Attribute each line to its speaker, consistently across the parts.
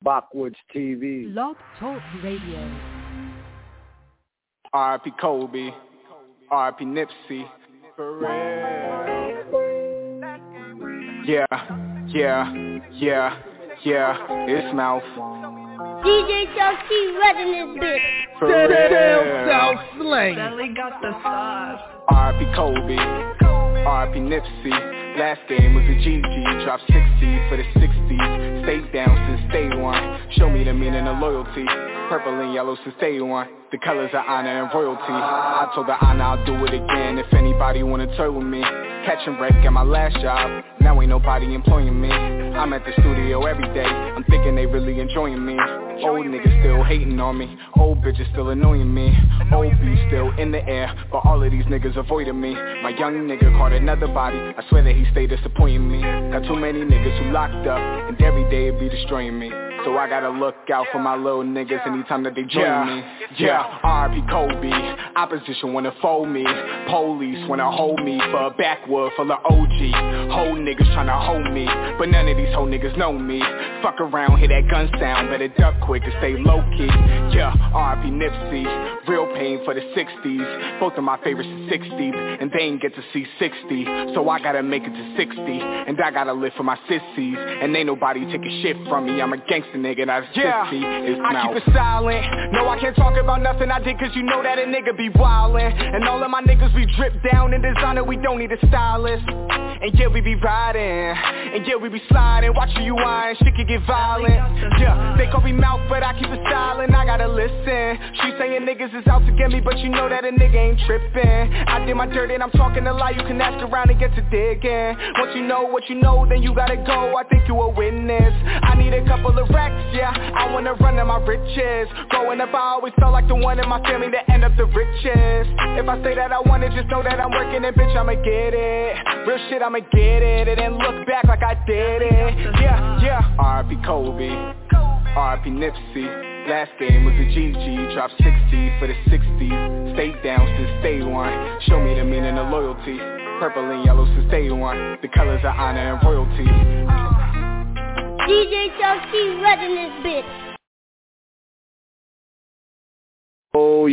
Speaker 1: Backwoods TV.
Speaker 2: Blog Talk Radio.
Speaker 3: R.I.P. Kobe. R.I.P. Nipsey. For real. Yeah. It's Mouth.
Speaker 4: DJ Chelsea running this bitch.
Speaker 3: For real.
Speaker 5: South Slang.
Speaker 6: Shelly got the sauce.
Speaker 3: R.I.P. Kobe. R.I.P. Nipsey. Last game was a GG. Dropped 60 for the 60s. Stayed down since day one. Show me the meaning of loyalty. Purple and yellow since day one. The colors of honor and royalty. I told the honor I'll do it again if anybody wanna toy with me. Catching wreck at my last job. Now ain't nobody employing me. I'm at the studio every day. I'm thinking they really enjoying me. Old niggas still hating on me. Old bitches still annoying me. Old beef still in the air, but all of these niggas avoiding me. My young nigga caught another body. I swear that he stay disappointing me. Got too many niggas who locked up, and every day it be destroying me. So I gotta look out for my little niggas anytime that they join me. R.I.P. Kobe. Opposition wanna fold me. Police wanna hold me for a backwood full of OG. Whole niggas tryna hold me, but none of these whole niggas know me. Fuck around, hear that gun sound, better duck quick and stay low-key. R.I.P. Nipsey. Real pain for the 60s. Both of my favorites are 60, and they ain't get to see 60. So I gotta make it to 60, and I gotta live for my sissies. And ain't nobody taking shit from me. I'm a gangster nigga, not a sissy. I keep it silent. No, I can't talk about nothing I did, cause you know that a nigga be wildin'. And all of my niggas we drip down in designer, we don't need a stylist. And yeah, we be riding, and yeah, we be sliding. Watch you whine, shit can get violent. They call me Mouth, but I keep it silent, I gotta listen. She saying niggas is out to get me, but you know that a nigga ain't trippin'. I did my dirt and I'm talking a lot, you can ask around and get to digging. Once you know what you know, then you gotta go, I think you a witness. I need a couple of racks, yeah, I wanna run to my riches. Growing up, I always felt like the one in my family that end up the richest. If I say that I want it, just know that I'm working and bitch, I'ma get it. Real shit, I'ma get it, and then look back like I did it. Yeah. R.I.P. Kobe. R.I.P. Nipsey. Last game was a GG. Dropped 60 for the 60s. Stayed down since day one. Show me the meaning of loyalty. Purple and yellow since day one. The colors of honor and royalty.
Speaker 4: DJ Chelsea running this bitch.
Speaker 1: Oh,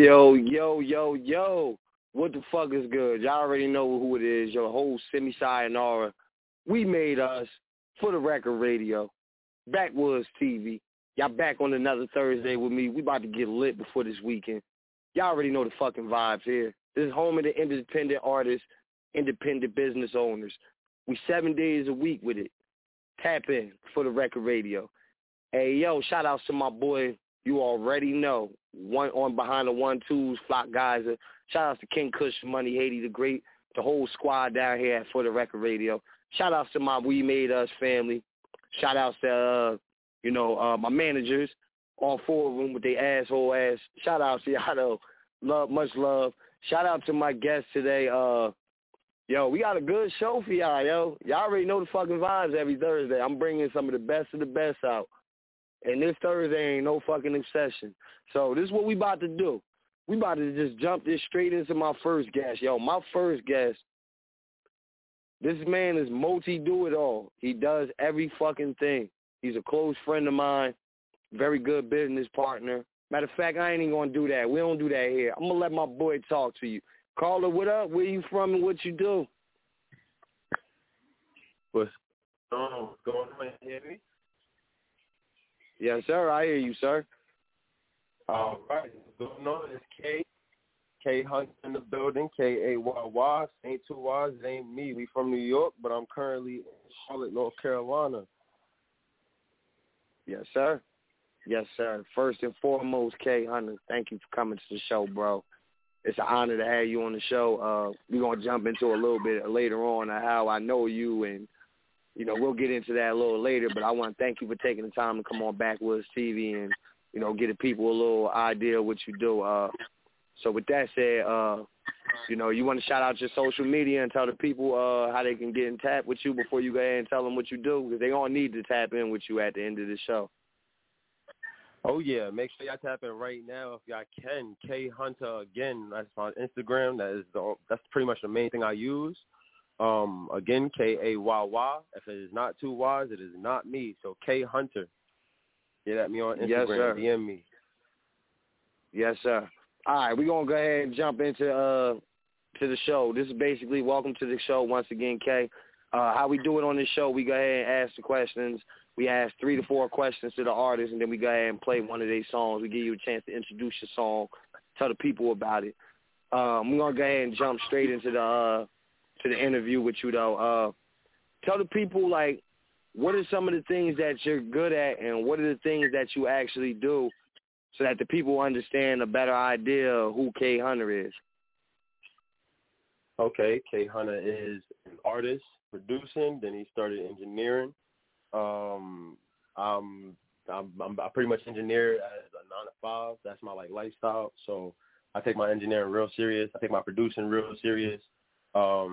Speaker 1: yo. What the fuck is good? Y'all already know who it is. Your whole semi-sayonara. We made us for the record radio. Backwoods TV. Y'all back on another Thursday with me. We about to get lit before this weekend. Y'all already know the fucking vibes here. This is home of the independent artists, independent business owners. We 7 days a week with it. Tap in for the record radio. Hey, yo, shout outs to my boy. You already know. One on behind the 1-2s, Flock Geyser. Shout outs to King Kush, Money, Haiti the Great, the whole squad down here at For the Record Radio. Shout outs to my We Made Us family. Shout outs to, my managers, all four of them with their asshole ass. Shout outs to y'all, though. Much love. Shout out to my guest today. We got a good show for y'all, yo. Y'all already know the fucking vibes every Thursday. I'm bringing some of the best out. And this Thursday ain't no fucking exception. So this is what we about to do. We about to just jump this straight into my first guest. Yo, my first guest, this man is multi-do-it-all. He does every fucking thing. He's a close friend of mine, very good business partner. Matter of fact, I ain't even going to do that. We don't do that here. I'm going to let my boy talk to you. Caller, what up? Where you from and what you do?
Speaker 7: What's going on? Hear me?
Speaker 1: Yes, sir. I hear you, sir.
Speaker 7: All right. What's going on? It's K Hunt in the building. K-A-Y-Y. Ain't two Y's. It ain't me. We from New York, but I'm currently in Charlotte, North Carolina.
Speaker 1: Yes, sir. Yes, sir. First and foremost, K Hunter, thank you for coming to the show, bro. It's an honor to have you on the show. We're going to jump into a little bit later on how I know you, and, we'll get into that a little later, but I want to thank you for taking the time to come on Backwoods TV and, get the people a little idea of what you do. So with that said, you want to shout out your social media and tell the people how they can get in tap with you before you go ahead and tell them what you do, because they're going to need to tap in with you at the end of the show.
Speaker 7: Oh, yeah. Make sure y'all tap in right now if y'all can. K Hunter, again, that's on Instagram. That's pretty much the main thing I use. Again, K-A-Y-Y. If it is not two Y's, it is not me. So K Hunter. Get at me on Instagram.
Speaker 1: Yes, sir.
Speaker 7: DM me.
Speaker 1: Yes, sir. All right, we're going to go ahead and jump into to the show. This is basically welcome to the show once again, Kay. How we do it on this show, we go ahead and ask the questions. We ask 3 to 4 questions to the artist, and then we go ahead and play one of their songs. We give you a chance to introduce your song, tell the people about it. We're going to go ahead and jump straight into the interview with you, though. Tell the people, like, what are some of the things that you're good at, and what are the things that you actually do so that the people understand a better idea of who K Hunter is?
Speaker 7: Okay, K Hunter is an artist, producing. Then he started engineering. I pretty much engineer as a 9 to 5. That's my lifestyle. So I take my engineering real serious. I take my producing real serious. I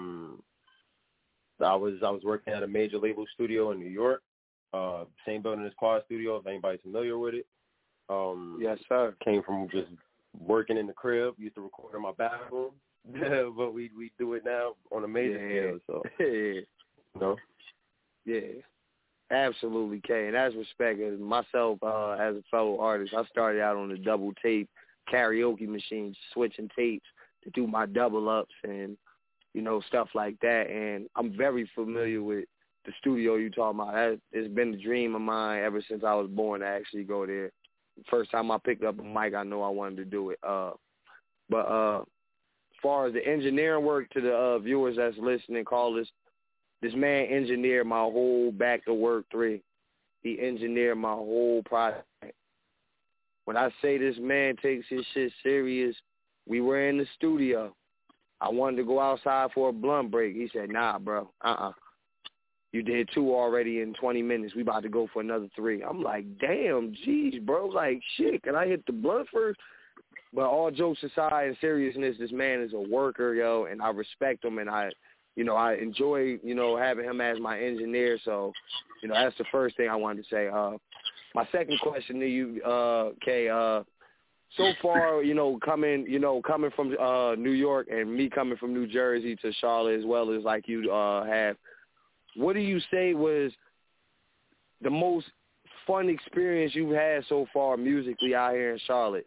Speaker 7: was working at a major label studio in New York, same building as Quad Studio. If anybody's familiar with it.
Speaker 1: Yes, sir.
Speaker 7: Came from just working in the crib. Used to record in my bathroom, but we do it now on a major scale. So you know.
Speaker 1: Yeah. Absolutely, Kay, and that's respect. Myself, as a fellow artist, I started out on the double tape karaoke machine, switching tapes to do my double ups and, you know, stuff like that. And I'm very familiar with the studio you talking about. It's been a dream of mine ever since I was born to actually go there. First time I picked up a mic, I know I wanted to do it. But as far as the engineering work, to the viewers that's listening, callers, this man engineered my whole Back to Work 3. He engineered my whole project. When I say this man takes his shit serious, we were in the studio. I wanted to go outside for a blunt break. He said, nah, bro, you did 2 already in 20 minutes. We about to go for another 3. I'm like, damn, geez, bro. Like, shit, can I hit the blunt first? But all jokes aside and seriousness, this man is a worker, yo, and I respect him, and I enjoy, having him as my engineer. So, that's the first thing I wanted to say. My second question to you, Kay, so far, coming from New York and me coming from New Jersey to Charlotte as well as like you have, what do you say was the most fun experience you've had so far musically out here in Charlotte?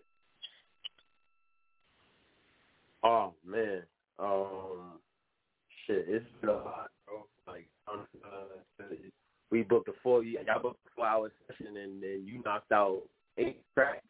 Speaker 7: Oh, man. Shit, it's been a lot, bro. Like, we booked a 4-hour session, and then you knocked out 8 tracks.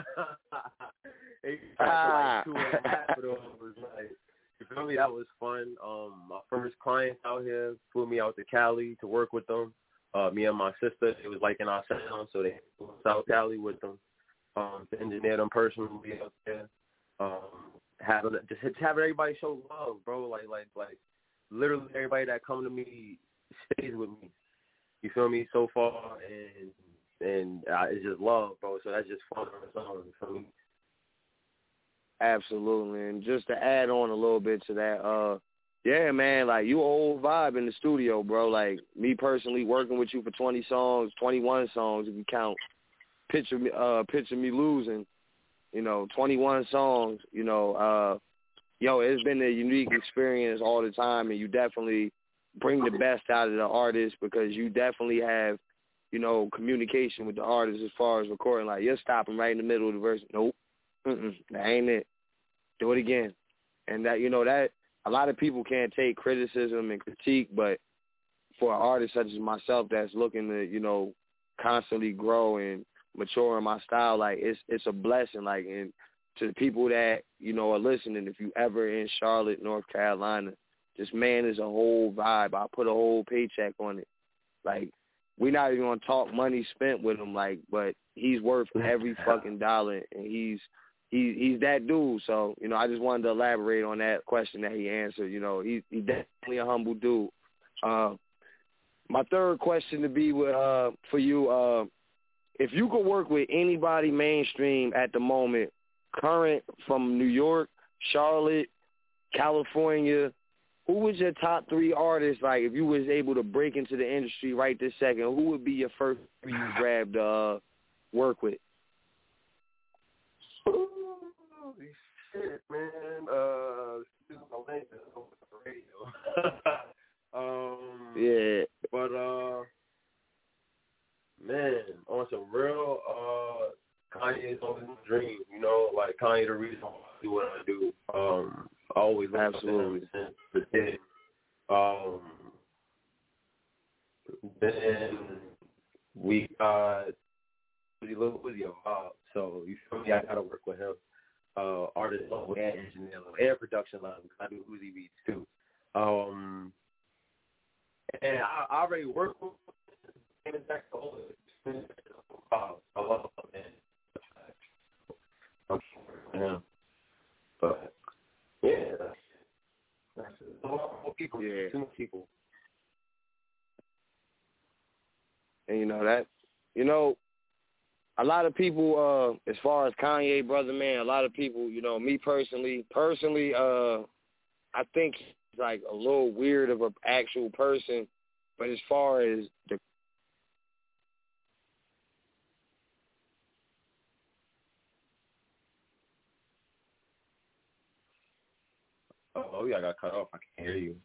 Speaker 7: 8 tracks for like 2.5 of those. Like, you feel me? That was fun. My first clients out here flew me out to Cali to work with them. Me and my sister, it was like in our sound, so they flew us out Cali with them to engineer them personally out there. Having everybody show love, bro. Like literally everybody that come to me stays with me. You feel me? So far, and it's just love, bro. So that's just fun on its own. You feel me?
Speaker 1: Absolutely. And just to add on a little bit to that, yeah, man, like, you a whole vibe in the studio, bro. Like, me personally working with you for 20 songs, 21 songs, if you count Picture Me Losing, 21 songs, it's been a unique experience all the time, and you definitely bring the best out of the artist because you definitely have, communication with the artist as far as recording. Like, you're stopping right in the middle of the verse. Nope. That ain't it. Do it again. And that, that a lot of people can't take criticism and critique, but for an artist such as myself that's looking to, constantly grow and mature in my style, like, it's a blessing. Like, and to the people that, are listening, if you ever in Charlotte, North Carolina, this man is a whole vibe. I put a whole paycheck on it. Like, we're not even going to talk money spent with him, like, but he's worth every fucking dollar, and he's that dude. So, I just wanted to elaborate on that question that he answered. He's definitely a humble dude. My third question to be for you, if you could work with anybody mainstream at the moment, current from New York, Charlotte, California, who was your top 3 artists? Like, if you was able to break into the industry right this second, who would be your first 3 you grabbed to work with?
Speaker 7: Holy shit, man. Yeah. But, Man, on some real Kanye's always my dream, you know, like Kanye the reason why I do what I do. I always look up to him since the day. Then we got Lil Uzi involved, so you feel me? I gotta work with him. Artist level and engineer level and production level. I do Uzi beats too. And I already work with him. I love him, man. But yeah, that's a lot more people. Yeah, too many people.
Speaker 1: And a lot of people, as far as Kanye, brother, man, a lot of people, me personally, I think he's like a little weird of an actual person, but as far as the
Speaker 7: Oh, yeah, I got cut off. I can't hear you.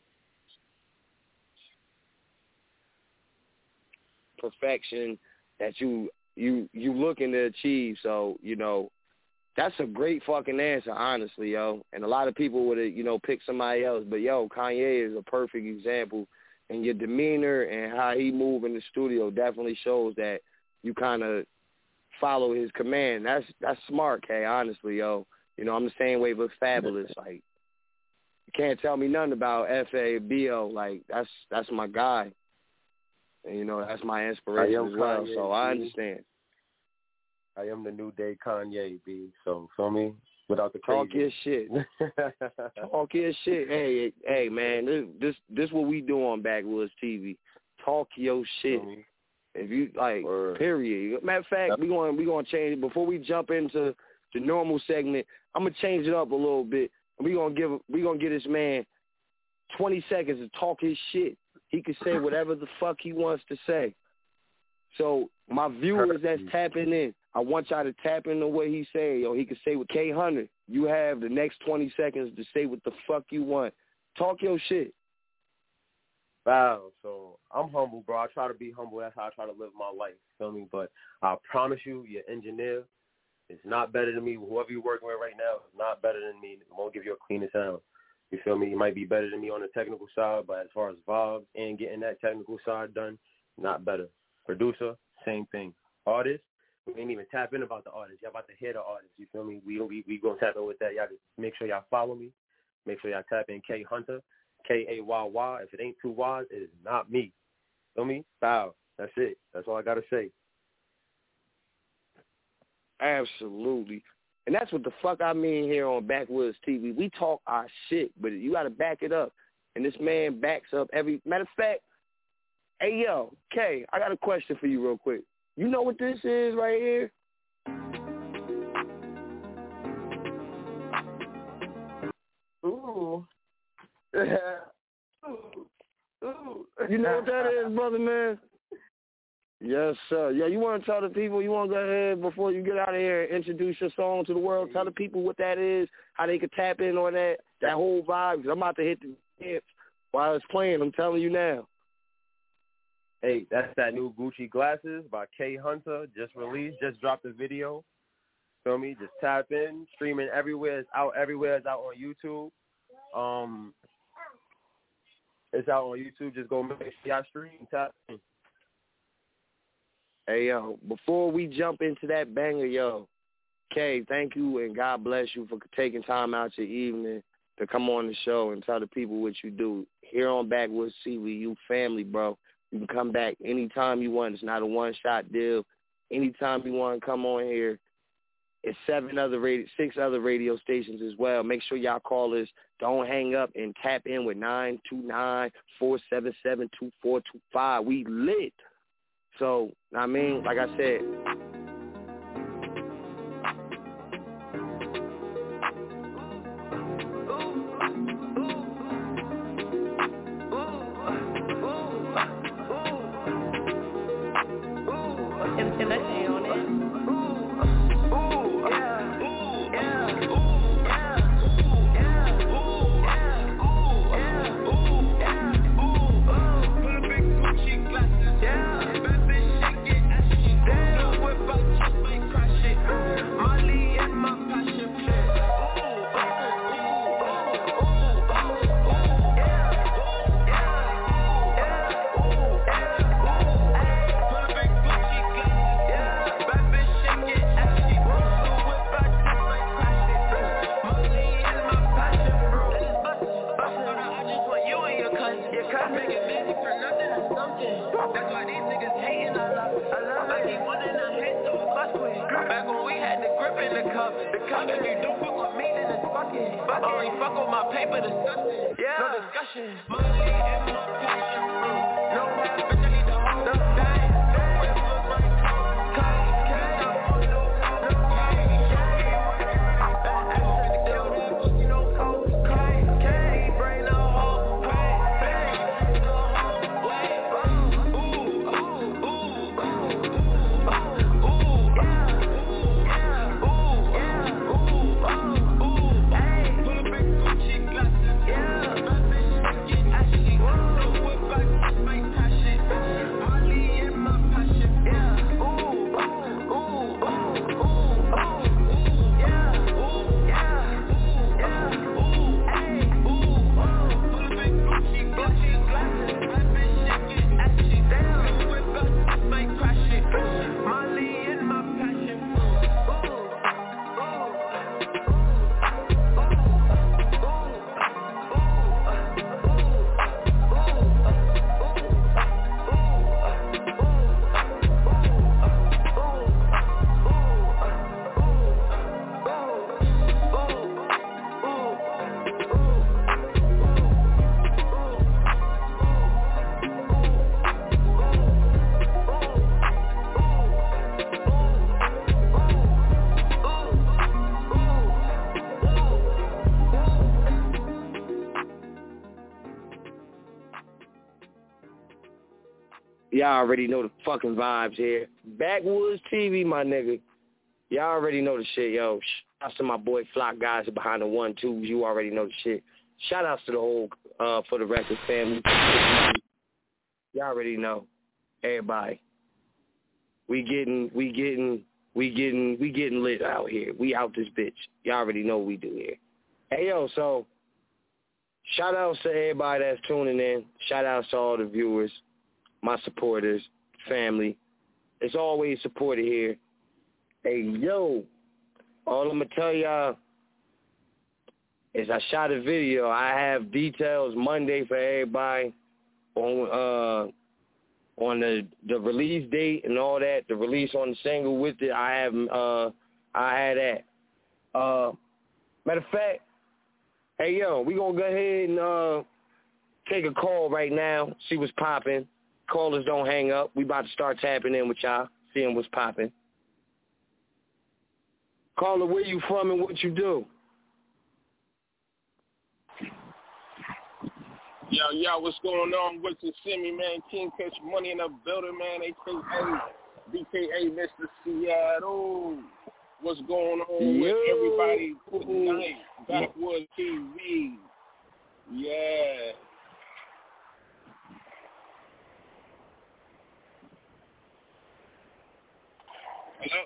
Speaker 1: Perfection that you looking to achieve. So, that's a great fucking answer, honestly, yo. And a lot of people would have, picked somebody else. But, yo, Kanye is a perfect example. And your demeanor and how he move in the studio definitely shows that you kind of follow his command. That's smart, K, honestly, yo. I'm the same way with Fabulous. Like, you can't tell me nothing about F.A.B.O. Like, that's my guy. And, that's my inspiration as well. Kanye, so I understand.
Speaker 7: I am the new day Kanye, B. So, feel me? Without the crazy.
Speaker 1: Talk your shit. Talk your shit. Hey, man, this what we do on Backwoods TV. Talk your shit. If you, like, period. Matter of fact, we gonna change it. Before we jump into the normal segment, I'm going to change it up a little bit. We gonna give this man 20 seconds to talk his shit. He can say whatever the fuck he wants to say. So my viewers that's tapping in, I want y'all to tap into what he say. Yo, he can say with K100. You have the next 20 seconds to say what the fuck you want. Talk your shit.
Speaker 7: Wow. So I'm humble, bro. I try to be humble. That's how I try to live my life. Feel me? But I promise you, your engineer is not better than me. Whoever you're working with right now is not better than me. I'm going to give you a cleaner sound. You feel me? You might be better than me on the technical side, but as far as vibes and getting that technical side done, not better. Producer, same thing. Artist, we ain't even tap in about the artist. Y'all about to hear the artist. You feel me? We going to tap in with that. Y'all just make sure y'all follow me. Make sure y'all tap in K Hunter, Kayy. If it ain't 2 Ys, it is not me. Feel me? Bow. That's it. That's all I got to say.
Speaker 1: Absolutely. And that's what the fuck I mean here on Backwoods TV. We talk our shit, but you got to back it up. And this man backs up every... Matter of fact, hey, yo, Kay, I got a question for you real quick. You know what this is right here? Ooh. Ooh. You know what that is, brother, man? Yes, sir. Yeah, you want to tell the people, you want to go ahead before you get out of here and introduce your song to the world, tell the people what that is, how they can tap in on that whole vibe, because I'm about to hit the hits while it's playing. I'm telling you now.
Speaker 7: Hey, that's that new Gucci Glasses by K Hunter, just released, just dropped the video. Feel me? Just tap in, streaming everywhere. It's out everywhere. It's out on YouTube. It's out on YouTube. Just go make sure y'all stream, tap in.
Speaker 1: Hey, yo, before we jump into that banger, yo, Kay, thank you and God bless you for taking time out your evening to come on the show and tell the people what you do. Here on Backwoods TV, you family, bro. You can come back anytime you want. It's not a one-shot deal. Anytime you want to come on here. It's 6 other radio stations as well. Make sure y'all call us. Don't hang up and tap in with 929-477-2425. We lit. So, I mean, like I said,
Speaker 2: The cup that you don't fuck with me, then it's fucking. Only fuck with my paper, disgusting. Yeah. No discussion. Money in my passion. No rap, bitch, I need the whole thing.
Speaker 1: Y'all already know the fucking vibes here. Backwoods TV, my nigga. Y'all already know the shit, yo. Shout out to my boy Flock guys behind the 1-2s. You already know the shit. Shout outs to the whole For the Record family. Y'all already know. Everybody. We getting lit out here. We out this bitch. Y'all already know what we do here. Hey yo, so shout outs to everybody that's tuning in. Shout outs to all the viewers, my supporters, family. It's always supported here. Hey, yo, all I'm going to tell y'all is I shot a video. I have details Monday for everybody on the release date and all that, the release on the single with it. I had that. Matter of fact, hey, yo, we going to go ahead and take a call right now, see what's popping. Callers don't hang up. We about to start tapping in with y'all, seeing what's popping. Caller, where you from and what you do?
Speaker 5: Yo, what's going on with you? Simi, man, King Kush Money in the building, man, BKA Mr. Seattle. What's going on with everybody tonight? Backwoods TV. Yeah. Hello?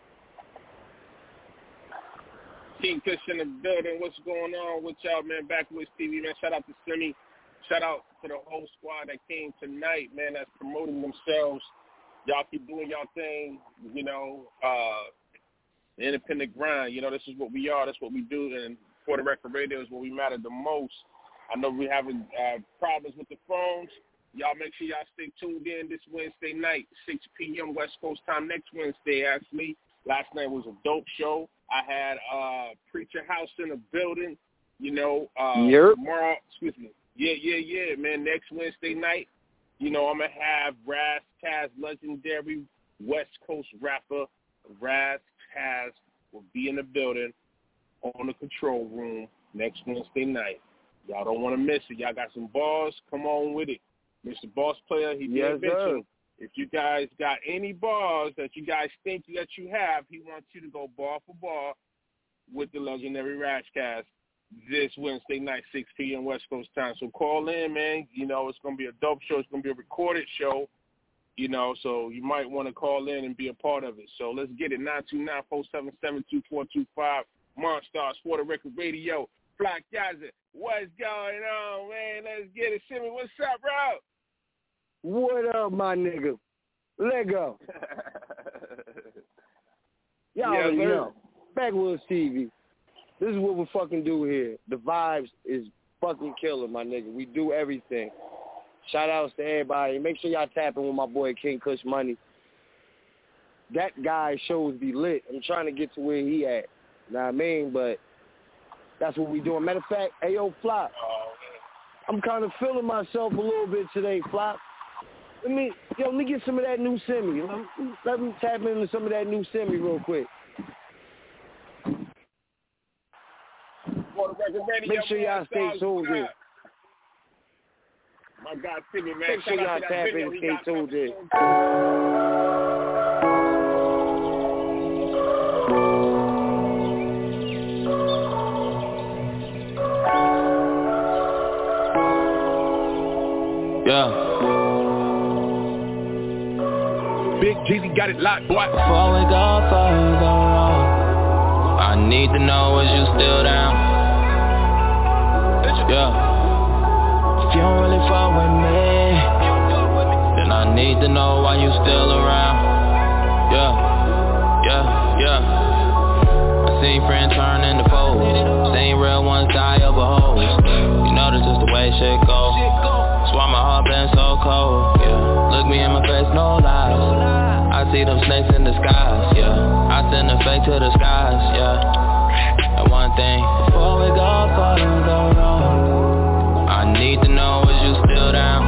Speaker 5: King Kush in the building. What's going on with y'all, man? Backwoods TV, man. Shout out to Simi. Shout out to the whole squad that came tonight, man, that's promoting themselves. Y'all keep doing y'all thing, you know, the independent grind. You know, this is what we are. That's what we do. And For the Record Radio is what we matter the most. I know we're having problems with the phones. Y'all make sure y'all stay tuned in this Wednesday night, 6 p.m. West Coast time next Wednesday, actually. Last night was a dope show. I had Preacher House in the building, you know. Tomorrow, excuse me. Yeah, man. Next Wednesday night, you know, I'm going to have Raz Kaz, legendary West Coast rapper. Raz Kaz will be in the building on the control room next Wednesday night. Y'all don't want to miss it. Y'all got some bars? Come on with it. Mr. Boss Player, he did mention, if you guys got any bars that you guys think that you have, he wants you to go bar for bar with the legendary Raz Kaz this Wednesday night, 6 p.m. West Coast time. So call in, man. You know, it's going to be a dope show. It's going to be a recorded show, you know, so you might want to call in and be a part of it. So let's get it, 929-477-2425, Monstars, For the Record Radio, Black Gaza. What's going on, man? Let's get it. Simi, what's up, bro?
Speaker 1: What up, my nigga? Let go. Y'all already know. Backwoods TV. This is what we fucking do here. The vibes is fucking killer, my nigga. We do everything. Shout outs to everybody. Make sure y'all tapping with my boy King Kush Money. That guy shows be lit. I'm trying to get to where he at. Know what I mean? But that's what we doing. Matter of fact, hey, yo, Flop, I'm kind of feeling myself a little bit today, Flop. Let me get some of that new Semi. Let me tap into some of that new Semi real quick. Make sure y'all stay tuned in.
Speaker 5: My God, Semi, man.
Speaker 1: Make sure y'all tap in and stay tuned in.
Speaker 6: Yeah.
Speaker 8: Big Jeezy got it locked, boy.
Speaker 6: Before we go further on, I need to know is you still down? Yeah. If you don't really fuck with me, then I need to know why you still around. Yeah, yeah, yeah. I seen friends turn into foes, seen real ones die over hoes. You know that's just the way shit goes. That's why my heart been so cold, yeah. Look me in my face, no lies. I see them snakes in disguise, yeah. I send a fake to the skies, yeah. And one thing, before we go further on, I need to know is you still down?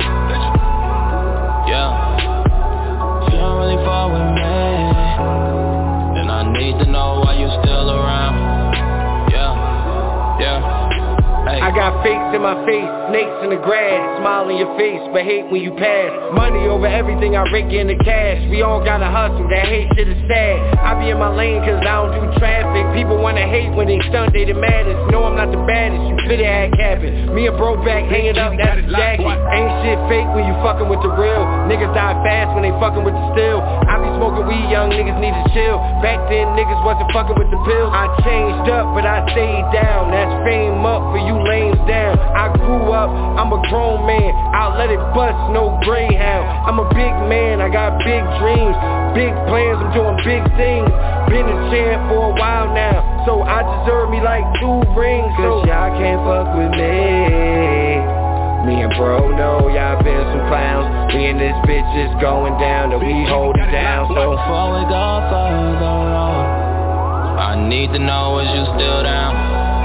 Speaker 6: Yeah. If you don't really fuck with me, then I need to know why you still around. Yeah, yeah. Hey.
Speaker 9: I got fakes in my face, snakes in the grass, smile in your face, but hate when you pass. Money over everything, I rake in the cash. We all gotta hustle, that hate shit is sad. I be in my lane cause I don't do traffic. People wanna hate when they stunt, they the maddest. No, I'm not the baddest, you fit it at capping. Me and bro back hanging up, that's the jacket. Ain't shit fake when you fucking with the real. Niggas die fast when they fucking with the steel. I be smoking weed, young niggas need to chill. Back then niggas wasn't fucking with the pills. I changed up, but I stayed down. That's fame up for you lames down. I grew up, I'm a grown man. I'll let it bust, no greyhound. I'm a big man, I got big dreams, big plans, I'm doing big things. Been a champ for a while now, so I deserve me like 2 rings. Cause y'all can't fuck with me. Me and bro know y'all been some clowns. Me and this bitch is going down, and we hold it down. So
Speaker 6: before we go further on, I need to know is you still down?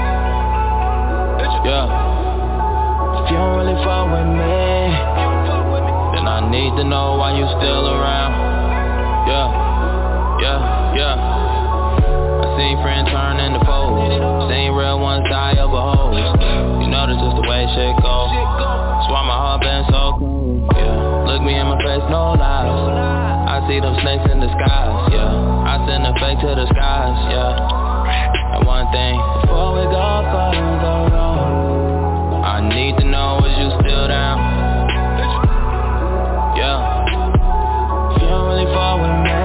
Speaker 6: Yeah. If you don't really fuck with me, then I need to know why you still around. Yeah, yeah, yeah. I seen friends turn into foes, seen real ones die over hoes. You know that's just the way shit goes. That's why my heart been so cold, yeah. Look me in my face, no lies. I see them snakes in disguise, yeah. I send a fake to the skies, yeah. And one thing, before we go further on, I need to know is you still down? Yeah. If you don't really fuck with me,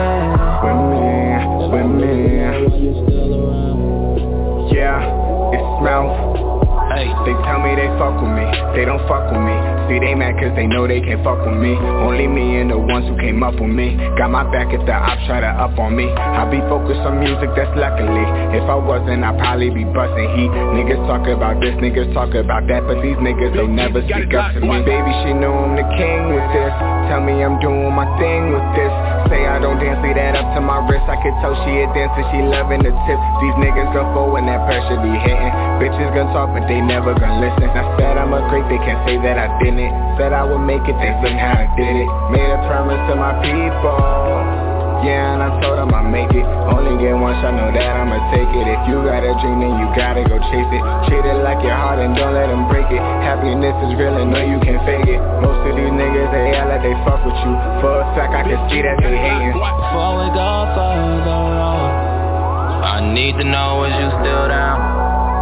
Speaker 3: yeah, it's Mouth. Hey, they tell me they fuck with me, they don't fuck with me. See they mad cause they know they can't fuck with me. Only me and the ones who came up with me. Got my back if the ops try to up on me. I be focused on music, that's luckily. If I wasn't, I'd probably be busting heat. Niggas talk about this, niggas talk about that, but these niggas don't never speak up to me. Baby, she know I'm the king with this. Tell me I'm doing my thing with this. Say I don't dance, leave that up to my wrist. I could tell she a dancer, she loving the tip. These niggas gon' fall when that pressure be hitting. Bitches gon' talk, but they never gon' listen. I said I'm a great, they can't say that I didn't. Said I would make it, they look how I did it. Made a promise to my people, yeah, and I told them I'd make it. Only get one shot, know that I'ma take it. If you got a dream, then you gotta go chase it. Treat it like your heart and don't let them break it. Happiness is real and no, you can't fake it. Most of these niggas, they act like they fuck with you. For a fact, I can see that they hating.
Speaker 6: Before we go further on, I need to know is you still down?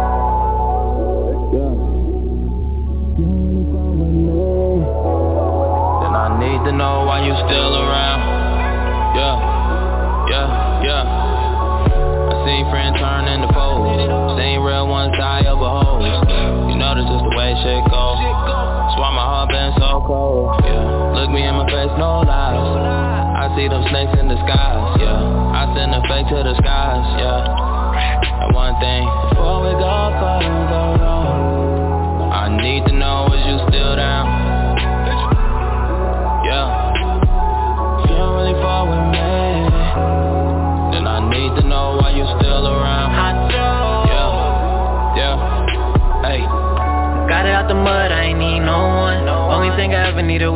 Speaker 6: Then I need to know why you still around. Yeah, yeah, yeah. I seen friends turn into foes, seen real ones die over hoes. You know that's just the way shit goes. That's why my heart been so cold, yeah. Look me in my face, no lies. I see them snakes in disguise, yeah. I send a fake to the skies, yeah. And one thing, before we go further on, I need to know is you still down? Yeah. If you don't really fuck with me, then I need to know why you still around.
Speaker 9: I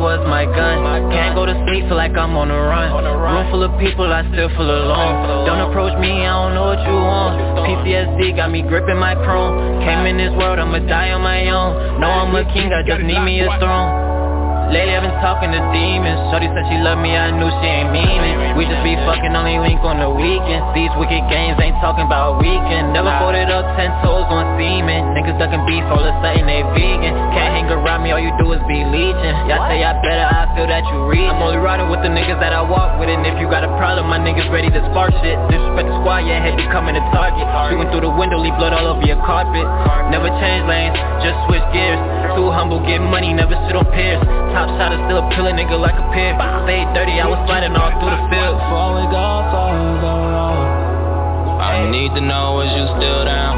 Speaker 6: was my gun. Can't go to sleep, feel like I'm on the run. Room full of people, I still feel alone. Don't approach me, I don't know what you want. PTSD got me gripping my chrome. Came in this world, I'ma die on my own. Know I'm a king, I just need me a throne. Lately I've been talking to demons. Shorty said she love me, I knew she ain't mean it. We just be fucking, only link on the weekends. These wicked games ain't talking about weekend. Never folded up 10 toes on semen. Niggas ducking beef, all of a sudden they vegan. Can't hang around me, all you do is be leeching. Y'all say I better, I feel that you read. I'm only riding with the niggas that I walk with. And if you got a problem, my niggas ready to spark shit. Disrespect the squad, your head becoming a target. Shooting through the window, leave blood all over your carpet. Never change lanes, just switch gears. Too humble, get money, never sit on peers. Top shot is still a pill, a nigga like a peer. Stay dirty, I was sliding all through the field.
Speaker 10: Before we go further on,
Speaker 6: I need to know, is you still down?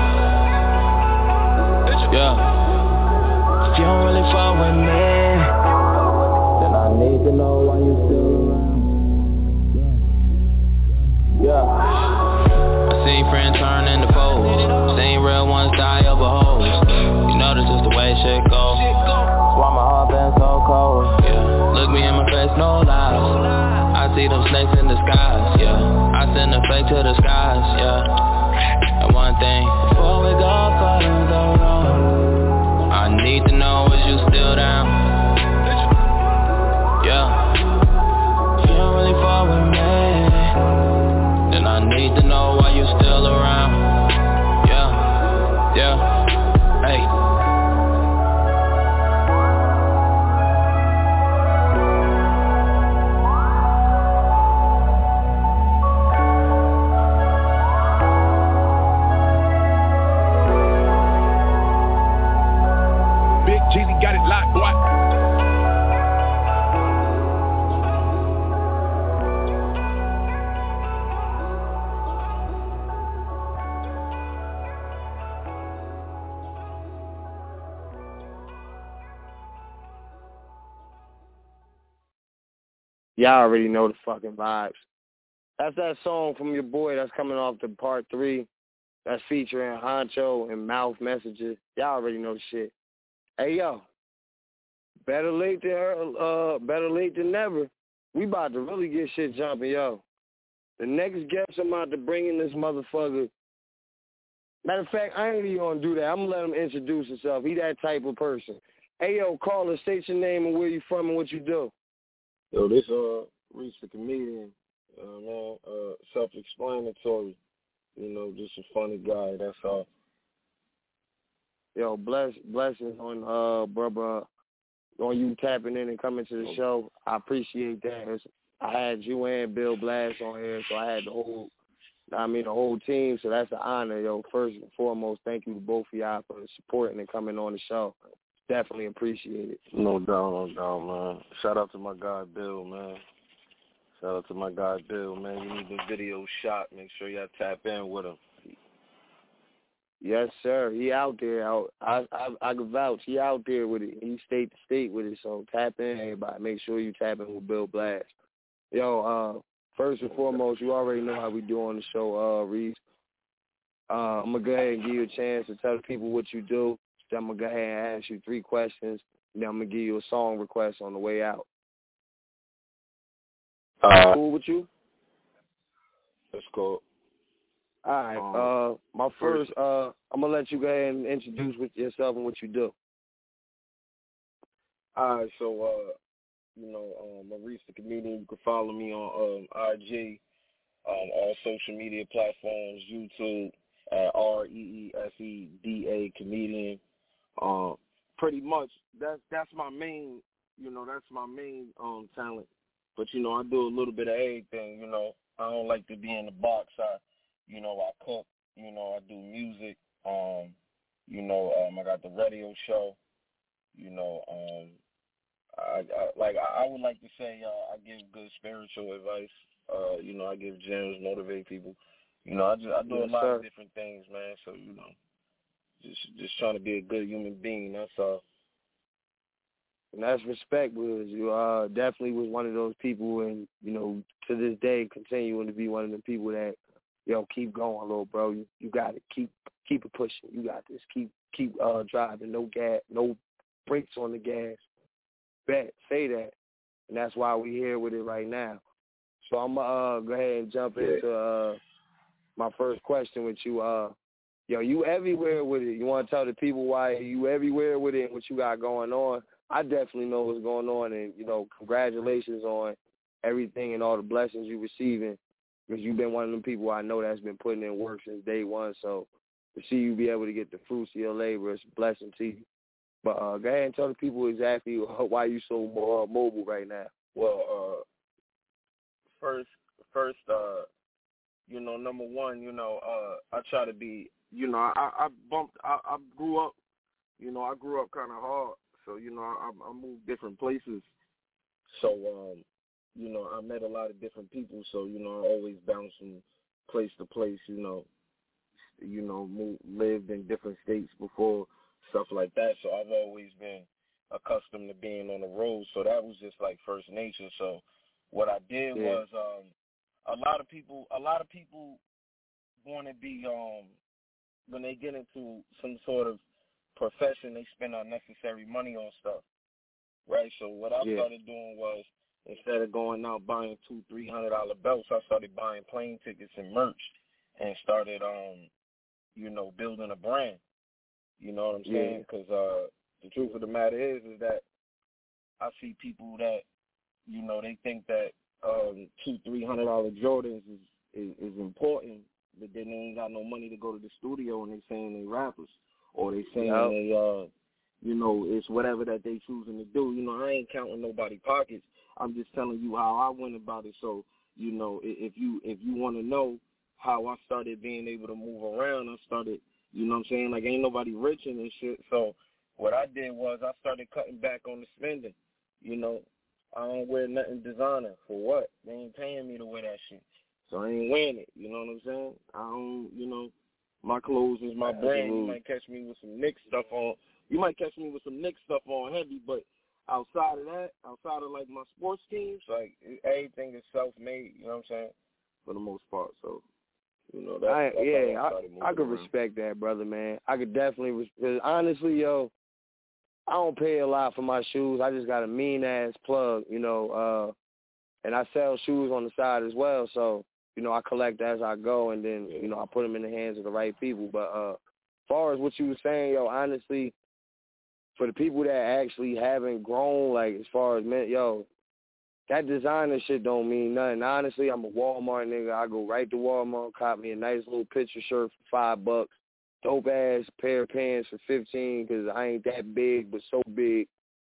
Speaker 6: Yeah.
Speaker 10: if you don't really fuck with me,
Speaker 6: then I need to know why you still around. Yeah. I seen friends turn into foes. Seen real ones die over hoes. You know this is the way shit goes. That's why my heart been so cold. Yeah. Look me in my face, no lies. I see them snakes in the skies. Yeah. I send a fake to the skies. Yeah. And one thing,
Speaker 10: before we go further on,
Speaker 6: I need to know, is you still down? Yeah.
Speaker 10: if you don't really fuck with me,
Speaker 6: then I need to know why you still around. Yeah. Yeah. Hey.
Speaker 8: Big Jeezy got it locked, boy.
Speaker 1: Y'all already know the fucking vibes. That's that song from your boy that's coming off the part 3. That's featuring Honcho and Mouth Messages. Y'all already know the shit. Hey, yo. Better late than never. We about to really get shit jumping, yo. The next guest I'm about to bring in this motherfucker. Matter of fact, I ain't even gonna do that. I'm gonna let him introduce himself. He that type of person. Hey, yo, caller, state your name and where you from and what you do.
Speaker 7: Yo, this Reese the comedian, man, self-explanatory. You know, just a funny guy. That's all.
Speaker 1: Yo, blessings on brother, on you tapping in and coming to the show. I appreciate that. I had you and Bill Blast on here, so I had the whole team. So that's an honor, yo. First and foremost, thank you to both of y'all for supporting and coming on the show. Definitely appreciate it.
Speaker 7: No doubt, man. Shout out to my guy Bill, man. You need the video shot. Make sure y'all tap in with him.
Speaker 1: Yes, sir. He out there. I can vouch. He out there with it. He state to state with it. So tap in, everybody. Make sure you tap in with Bill Blast. Yo, first and foremost, you already know how we do on the show, Reese. I'm going to go ahead and give you a chance to tell the people what you do. Then I'm going to go ahead and ask you 3 questions. And then I'm going to give you a song request on the way out. Cool with you?
Speaker 7: That's cool.
Speaker 1: All right. My first, I'm going to let you go ahead and introduce with yourself and what you do.
Speaker 7: All right. So, Maurice the comedian. You can follow me on IG, all social media platforms, YouTube, REESEDA comedian. Pretty much that's my main, talent. But I do a little bit of everything. I don't like to be in the box. I cook. I do music. I got the radio show. I would like to say I give good spiritual advice. I give gems, motivate people. I do a lot of different things, man. So just trying to be a good human being. That's all.
Speaker 1: And that's respect, because you definitely was one of those people, and to this day continuing to be one of the people that keep going, little bro. You got to keep it pushing. You got this. Keep driving. No gas, no brakes on the gas. Bet, say that. And that's why we here with it right now. So I'm going to go ahead and jump into my first question with you. Yo, you everywhere with it. You want to tell the people why you everywhere with it and what you got going on? I definitely know what's going on, and, you know, congratulations on everything and all the blessings you're receiving, because you've been one of them people I know that's been putting in work since day one. So to see you be able to get the fruits of your labor, it's a blessing to you. But go ahead and tell the people exactly why you so mobile right now.
Speaker 11: Well, first, you know, number one, you know, I try to be, you know, I grew up, you know, I grew up kind of hard. So, you know, I moved different places. So, you know, I met a lot of different people. So, you know, I always bounced from place to place, you know, lived in different states before, stuff like that. So I've always been accustomed to being on the road. So that was just like first nature. So what I did was a lot of people want to be, when they get into some sort of profession, they spend unnecessary money on stuff, right? So what I started doing was, instead of going out buying $200-$300 belts, I started buying plane tickets and merch, and started, you know, building a brand. You know what I'm saying? Because the truth of the matter is that I see people that, you know, they think that $200-$300 Jordans is important, but then they ain't got no money to go to the studio, and they saying they rappers, or they saying they, you know, it's whatever that they choosing to do. You know, I ain't counting nobody's pockets. I'm just telling you how I went about it. So, you know, if you want to know how I started being able to move around, I started, you know what I'm saying, like ain't nobody rich in this shit. So what I did was I started cutting back on the spending. You know, I don't wear nothing designer. For what? They ain't paying me to wear that shit. So I ain't wearing it. You know what I'm saying? I don't, you know, my clothes is my brand. You might catch me with some Knicks stuff on. You might catch me with some Knicks stuff on heavy, but outside of that, outside of like my sports teams, like everything is self-made. You know what I'm saying? For the most part. So, you know,
Speaker 1: I could respect that, brother, man. I could definitely, because honestly, yo, I don't pay a lot for my shoes. I just got a mean-ass plug, you know, and I sell shoes on the side as well. So, you know, I collect as I go, and then, you know, I put them in the hands of the right people. But as far as what you were saying, yo, honestly, for the people that actually haven't grown, like, as far as, men, yo, that designer shit don't mean nothing. Honestly, I'm a Walmart nigga. I go right to Walmart, cop me a nice little picture shirt for $5, dope-ass pair of pants for $15, because I ain't that big, but so big.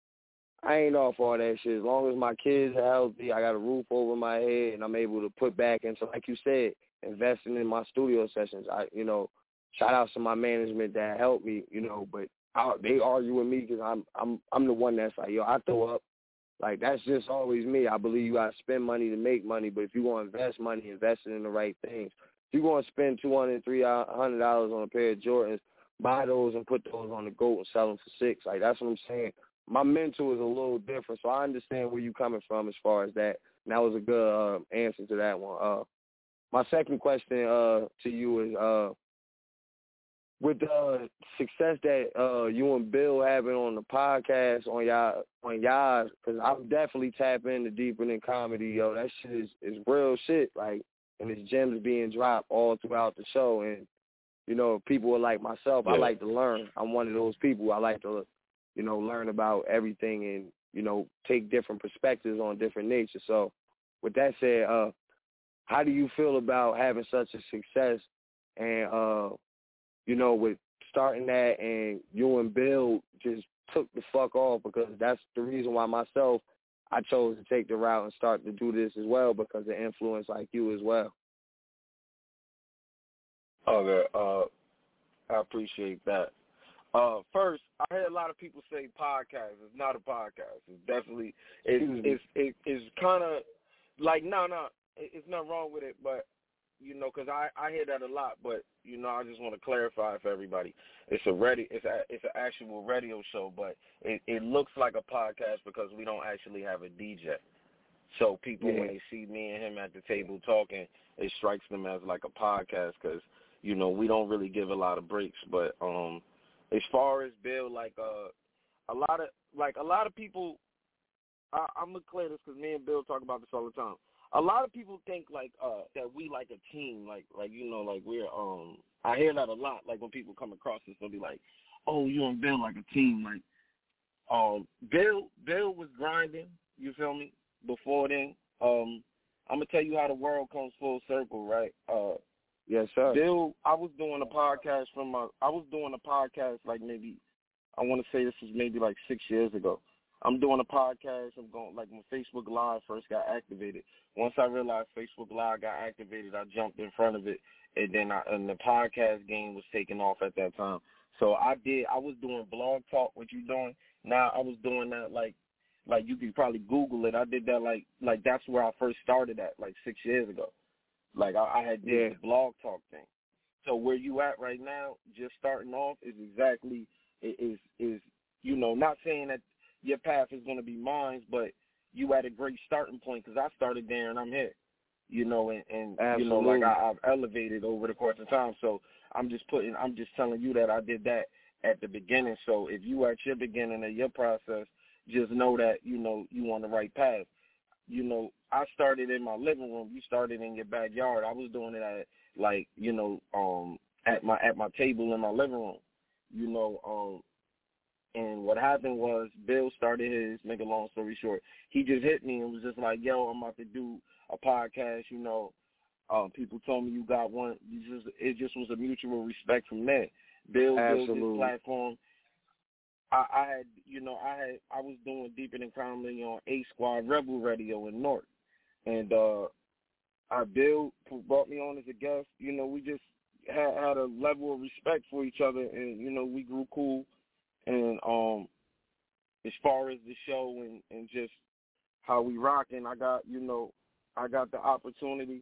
Speaker 1: I ain't off all that shit. As long as my kids are healthy, I got a roof over my head, and I'm able to put back into, like you said, investing in my studio sessions. I, you know, shout out to my management that helped me, you know, but they argue with me because I'm the one that's like, yo, I throw up. Like, that's just always me. I believe you got to spend money to make money, but if you want to invest money, invest it in the right things. If you want to spend $200, $300 on a pair of Jordans, buy those and put those on the GOAT and sell them for $6. Like, that's what I'm saying. My mental is a little different, so I understand where you're coming from as far as that. And that was a good answer to that one. My second question to you is, with the success that you and Bill having on the podcast, on y'all, because I'm definitely tapping into Deeper Than Comedy, yo. That shit is real shit, like, and it's gems being dropped all throughout the show. And, you know, people are like myself, I like to learn. I'm one of those people. I like to, you know, learn about everything and, you know, take different perspectives on different natures. So with that said, how do you feel about having such a success and, you know, with starting that, and you and Bill just took the fuck off, because that's the reason why myself, I chose to take the route and start to do this as well, because of influence like you as well.
Speaker 11: Okay, I appreciate that. First, I heard a lot of people say podcast. It's not a podcast. It's definitely, it's kind of like, no, it's nothing wrong with it, but, you know, because I hear that a lot, but, you know, I just want to clarify for everybody. It's an actual radio show, but it looks like a podcast because we don't actually have a DJ. So people, when they see me and him at the table talking, it strikes them as like a podcast because, you know, we don't really give a lot of breaks. But as far as Bill, like a lot of people I'm gonna clear this because me and Bill talk about this all the time. A lot of people think like that we like a team, like you know, like we're I hear that a lot. Like when people come across this, they'll be like, "Oh, you and Bill like a team." Like, Bill was grinding. You feel me? Before then, I'm gonna tell you how the world comes full circle, right?
Speaker 1: Yes, sir.
Speaker 11: Bill, I was doing a podcast like maybe, I want to say this was maybe like 6 years ago. I'm doing a podcast. I'm going, like when Facebook Live first got activated. Once I realized Facebook Live got activated, I jumped in front of it, and then the podcast game was taking off at that time. So I was doing Blog Talk, what you doing now. I was doing that like you could probably Google it. I did that like that's where I first started at like 6 years ago. Like I had did the Blog Talk thing. So where you at right now, just starting off, is exactly is you know, not saying that your path is going to be mine, but you at a great starting point because I started there and I'm here, you know, and you know, like I've elevated over the course of time. So I'm just telling you that I did that at the beginning. So if you at your beginning of your process, just know that, you know, you on the right path. You know, I started in my living room. You started in your backyard. I was doing it at like, you know, at my table in my living room, you know, and what happened was Bill started his, make a long story short, he just hit me and was just like, yo, I'm about to do a podcast, you know. People told me you got one. It just was a mutual respect from there. Bill built his platform. I was doing Deeper Than Comedy on A Squad Rebel Radio in North. And Bill brought me on as a guest. You know, we just had a level of respect for each other, and, you know, we grew cool. And as far as the show and just how we rocking, I got the opportunity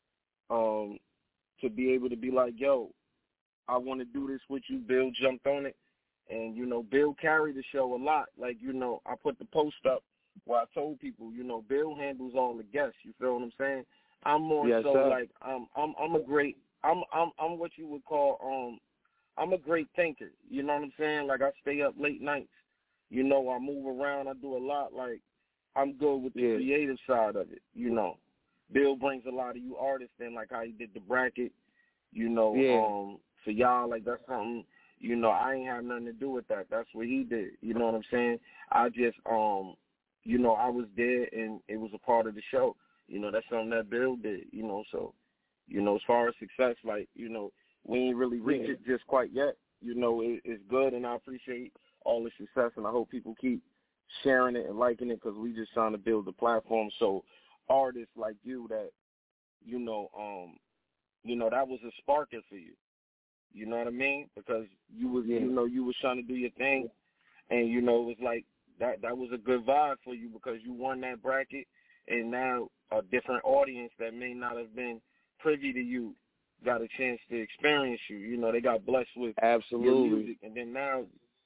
Speaker 11: to be able to be like, yo, I want to do this with you. Bill jumped on it. And, you know, Bill carried the show a lot. Like, you know, I put the post up where I told people, you know, Bill handles all the guests. You feel what I'm saying? I'm more like I'm what you would call I'm a great thinker. You know what I'm saying? Like, I stay up late nights. You know, I move around. I do a lot. Like, I'm good with the creative side of it, you know. Bill brings a lot of you artists in, like how he did the bracket, you know. For y'all, like, that's something, you know, I ain't have nothing to do with that. That's what he did. You know what I'm saying? I just, you know, I was there, and it was a part of the show. You know, that's something that Bill did, you know. So, you know, as far as success, like, you know, we ain't really reached it just quite yet. You know, it's good, and I appreciate all the success, and I hope people keep sharing it and liking it because we just trying to build the platform so artists like you that, you know, that was a sparker for you. You know what I mean? Because you was, you know, you was trying to do your thing, and, you know, it was like that was a good vibe for you because you won that bracket, and now a different audience that may not have been privy to you got a chance to experience you. You know, they got blessed with your music, and now,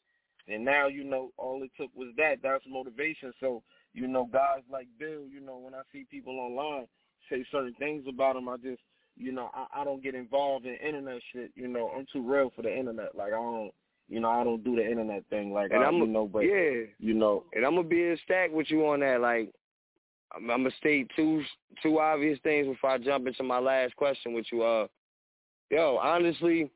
Speaker 11: you know, all it took was that. That's motivation. So, you know, guys like Bill, you know, when I see people online say certain things about him, I just, you know, I don't get involved in internet shit. You know, I'm too real for the internet. Like, I don't do the internet thing. Like, you know, but, you know.
Speaker 1: And I'm going to be in stack with you on that. Like, I'm going to state two obvious things before I jump into my last question with you. Yo, honestly,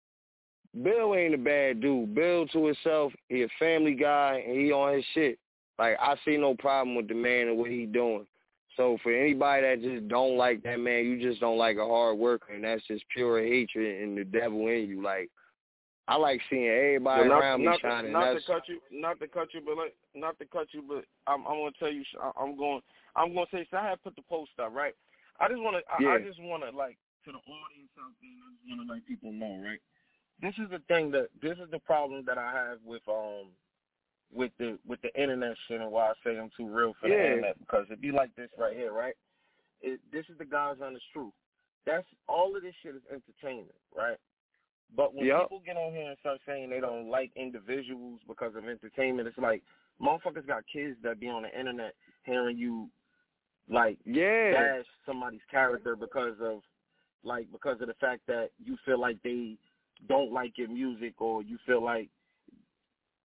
Speaker 1: Bill ain't a bad dude. Bill to himself, he a family guy, and he on his shit. Like, I see no problem with the man and what he doing. So for anybody that just don't like that man, you just don't like a hard worker, and that's just pure hatred and the devil in you. Like, I like seeing everybody around me shining.
Speaker 11: Not to cut you, but I'm gonna tell you, I'm gonna say, so I have put the post up, right? I just wanna, like, to the audience out there, I just wanna let people know, right? This is the problem that I have with the internet shit, and why I say I'm too real for the internet, because it be like this right here, right? This is the God's honest truth. That's all of this shit is entertainment, right? But when people get on here and start saying they don't like individuals because of entertainment, it's like motherfuckers got kids that be on the internet hearing you like bash somebody's character because of the fact that you feel like they don't like your music, or you feel like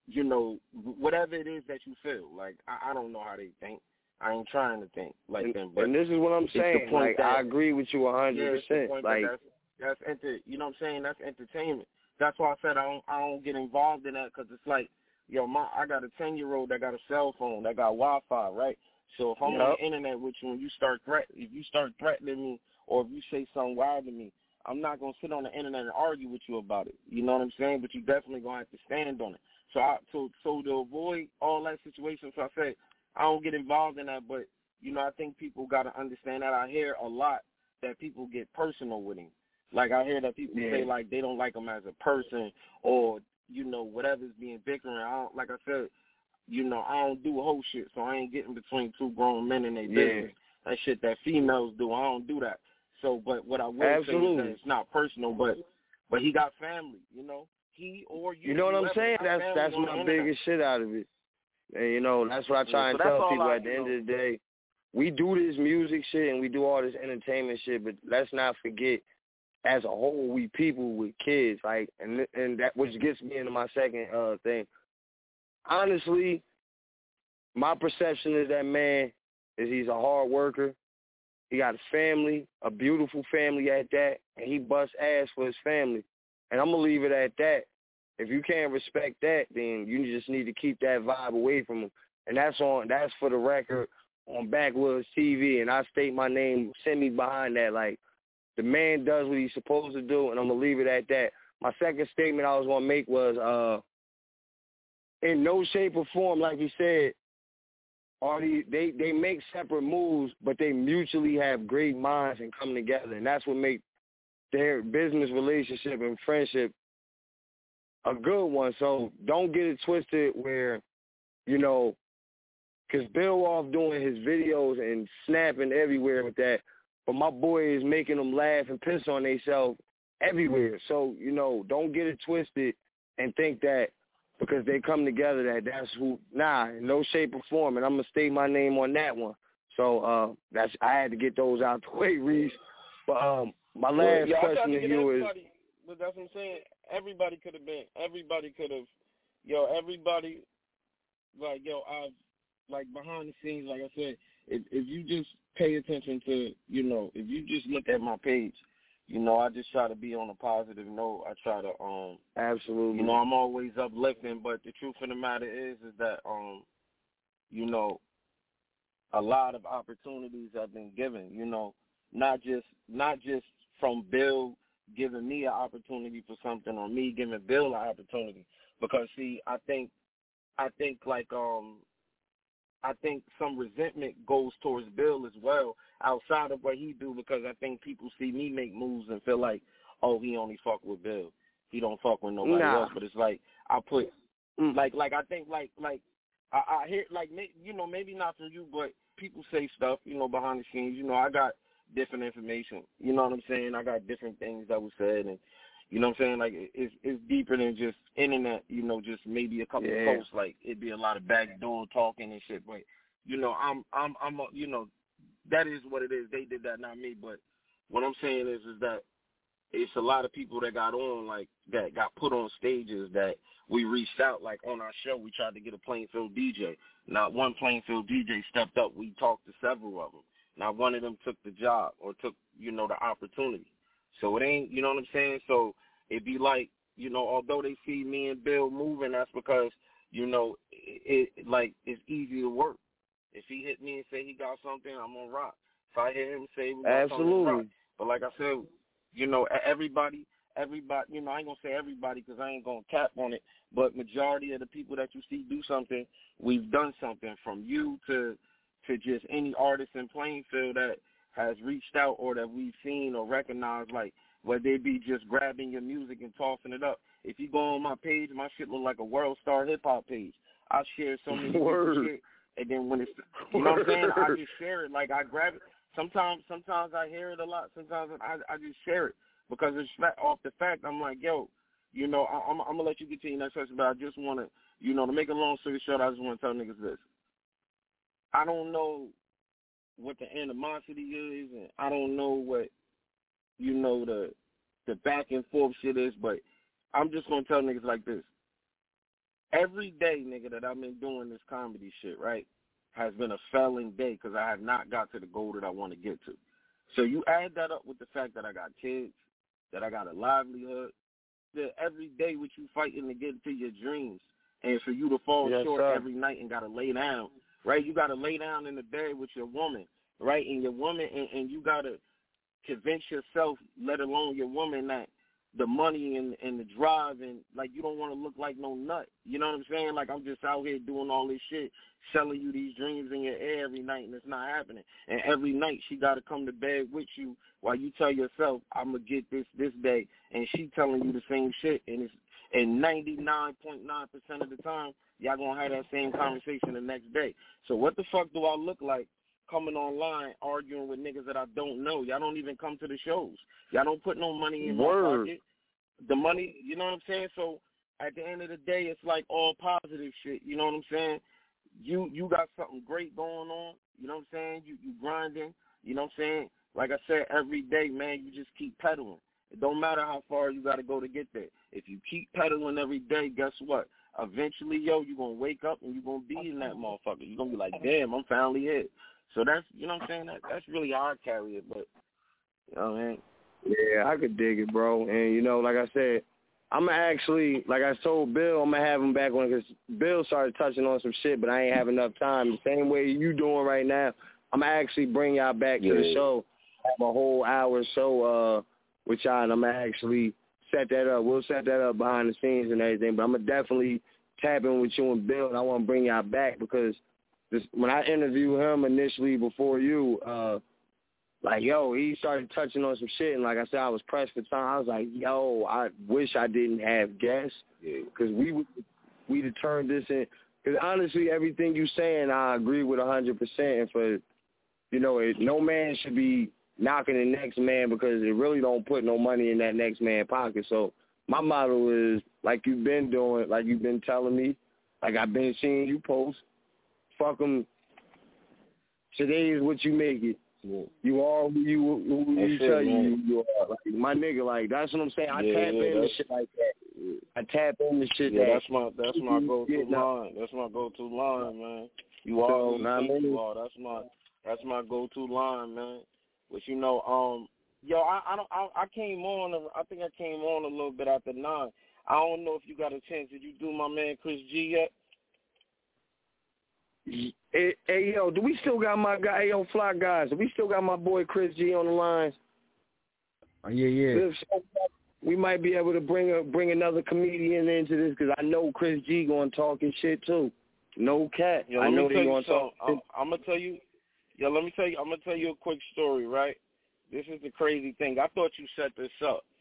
Speaker 11: you know, whatever it is that you feel. Like, I don't know how they think. I ain't trying to think like them. But
Speaker 1: and this is what I'm saying. Like, I agree with you 100%. Like,
Speaker 11: that's you know what I'm saying? That's entertainment. That's why I said I don't get involved in that, because it's like, yo, I got a 10-year-old that got a cell phone that got Wi-Fi, right? So if I'm on the internet with you and if you start threatening me, or if you say something wild to me, I'm not gonna sit on the internet and argue with you about it. You know what I'm saying? But you definitely gonna have to stand on it. So to avoid all that situation, so I say I don't get involved in that. But you know, I think people gotta understand that. I hear a lot that people get personal with him. Like, I hear that people say, like, they don't like him as a person, or, you know, whatever's being bickering. Like I said, you know, I don't do whole shit, so I ain't getting between two grown men in their business. That shit that females do, I don't do that. So, but what I will say is that it's not personal, but he got family, you know. He or you.
Speaker 1: You know what I'm saying? That's my biggest shit out of it. And, you know, that's what I try and tell people at the end of the day. We do this music shit and we do all this entertainment shit, but let's not forget, as a whole, we people with kids, like, and that, which gets me into my second thing. Honestly, my perception of that man is he's a hard worker. He got a family, a beautiful family at that, and he busts ass for his family. And I'm gonna leave it at that. If you can't respect that, then you just need to keep that vibe away from him. And that's for the record on Backwoods TV, and I state my name, send me behind that, like. The man does what he's supposed to do, and I'm going to leave it at that. My second statement I was going to make was, in no shape or form, like he said, they make separate moves, but they mutually have great minds and come together, and that's what makes their business relationship and friendship a good one. So don't get it twisted where, you know, because Bill off doing his videos and snapping everywhere with that, but my boy is making them laugh and piss on themselves everywhere. So, you know, don't get it twisted and think that because they come together that's who. Nah, in no shape or form. And I'm going to state my name on that one. So I had to get those out the way, Reese. But my last question to you is.
Speaker 11: But that's what I'm saying. Everybody could have, everybody, like, I've, like, behind the scenes, like I said, if you just pay attention to, you know, if you just look at my page, you know, I just try to be on a positive note. I try to,
Speaker 1: absolutely,
Speaker 11: you know, I'm always uplifting, but the truth of the matter is that, you know, a lot of opportunities have been given, you know, not just from Bill giving me an opportunity for something or me giving Bill an opportunity. Because, see, I think like, I think some resentment goes towards Bill as well outside of what he do, because I think people see me make moves and feel like, oh, he only fuck with Bill. He don't fuck with nobody else. But it's like I put like I think like I hear, like, you know, maybe not from you, but people say stuff, you know, behind the scenes. You know, I got different information. You know what I'm saying? I got different things that was said, and you know what I'm saying? Like, it's deeper than just internet, you know, just maybe a couple of posts. Like, it'd be a lot of backdoor talking and shit. But, you know, I'm you know, that is what it is. They did that, not me. But what I'm saying is that it's a lot of people that got on, like, that got put on stages that we reached out. Like, on our show, we tried to get a Plainfield DJ. Not one Plainfield DJ stepped up. We talked to several of them. Not one of them took the job or took, you know, the opportunity. So it ain't, you know what I'm saying? So it'd be like, you know, although they see me and Bill moving, that's because, you know, it's easy to work. If he hit me and say he got something, I'm going to rock. If I hear him say we got something, rock. But like I said, you know, everybody, you know, I ain't going to say everybody because I ain't going to cap on it, but majority of the people that you see do something, we've done something, from you to just any artist in Plainfield that has reached out or that we've seen or recognized, like, whether it be just grabbing your music and tossing it up. If you go on my page, my shit look like a World Star hip-hop page. I share so many shit, and then when it's, you know what I'm saying, I just share it. Like, I grab it. Sometimes I hear it a lot. Sometimes I just share it because it's off the fact. I'm like, yo, you know, I'm going to let you get to your next question, but I just want to, you know, to make a long story short, I just want to tell niggas this. I don't know what the animosity is, and I don't know what, you know, the back and forth shit is, but I'm just going to tell niggas like this. every day, nigga, that I've been doing this comedy shit, right, has been a failing day because I have not got to the goal that I want to get to. So you add that up with the fact that I got kids, that I got a livelihood, that every day with you fighting to get to your dreams, and for you to fall short every night and got to lay down, right? You got to lay down in the bed with your woman, right? And your woman, and you got to convince yourself, let alone your woman, that the money and the drive and, like, you don't want to look like no nut. You know what I'm saying? Like, I'm just out here doing all this shit, selling you these dreams in your ear every night, and it's not happening. And every night she got to come to bed with you while you tell yourself, I'm going to get this day, and she telling you the same shit. And 99.9% of the time, y'all going to have that same conversation the next day. So what the fuck do I look like coming online arguing with niggas that I don't know? Y'all don't even come to the shows. Y'all don't put no money in my pocket. The money, you know what I'm saying? So at the end of the day, it's like all positive shit. You know what I'm saying? You got something great going on. You know what I'm saying? You grinding. You know what I'm saying? Like I said, every day, man, you just keep pedaling. It don't matter how far you got to go to get there. If you keep pedaling every day, guess what? Eventually, you're going to wake up and you're going to be in that motherfucker. You're going to be like, damn, I'm finally here. So that's, you know what I'm saying? That's really how I carry it, but, you know what I mean?
Speaker 1: Yeah, I could dig it, bro. And, you know, like I said, I'm going to actually, like I told Bill, I'm going to have him back on because Bill started touching on some shit, but I ain't have enough time. The same way you doing right now, I'm going to actually bring y'all back to the show, have a whole hour or so with y'all, and I'm going to actually set that up. We'll set that up behind the scenes and everything, but I'm going to definitely tap in with you and Bill, and I want to bring y'all back because when I interviewed him initially before you, like, yo, he started touching on some shit, and like I said, I was pressed for time. I was like, yo, I wish I didn't have guests because we'd have turned this in. Because honestly, everything you saying, I agree with 100%. And for, you know, no man should be knocking the next man because it really don't put no money in that next man's pocket. So my motto is, like you've been doing, like you've been telling me, like I've been seeing you post, fuck them. Today is what you make it. Yeah. You are who you tell you are. Like, my nigga, like, that's what I'm saying. I tap into shit like that. I tap into shit
Speaker 11: that's my go-to line. That's my go-to line, man. You are who you think you are. That's my go-to line, man. But, you know, I came on, I think I came on a little bit after 9. I don't know if you got a chance. Did you do my man Chris G yet?
Speaker 1: Hey, yo, do we still got my guy, hey, yo, Fly Guys, do we still got my boy Chris G on the lines?
Speaker 12: Oh, yeah.
Speaker 1: We might be able to bring another comedian into this because I know Chris G going to talk his shit, too. No cat.
Speaker 11: Yo,
Speaker 1: I know they going to talk.
Speaker 11: I'm going to tell you, I'm going to tell you a quick story, right? This is the crazy thing. I thought you set this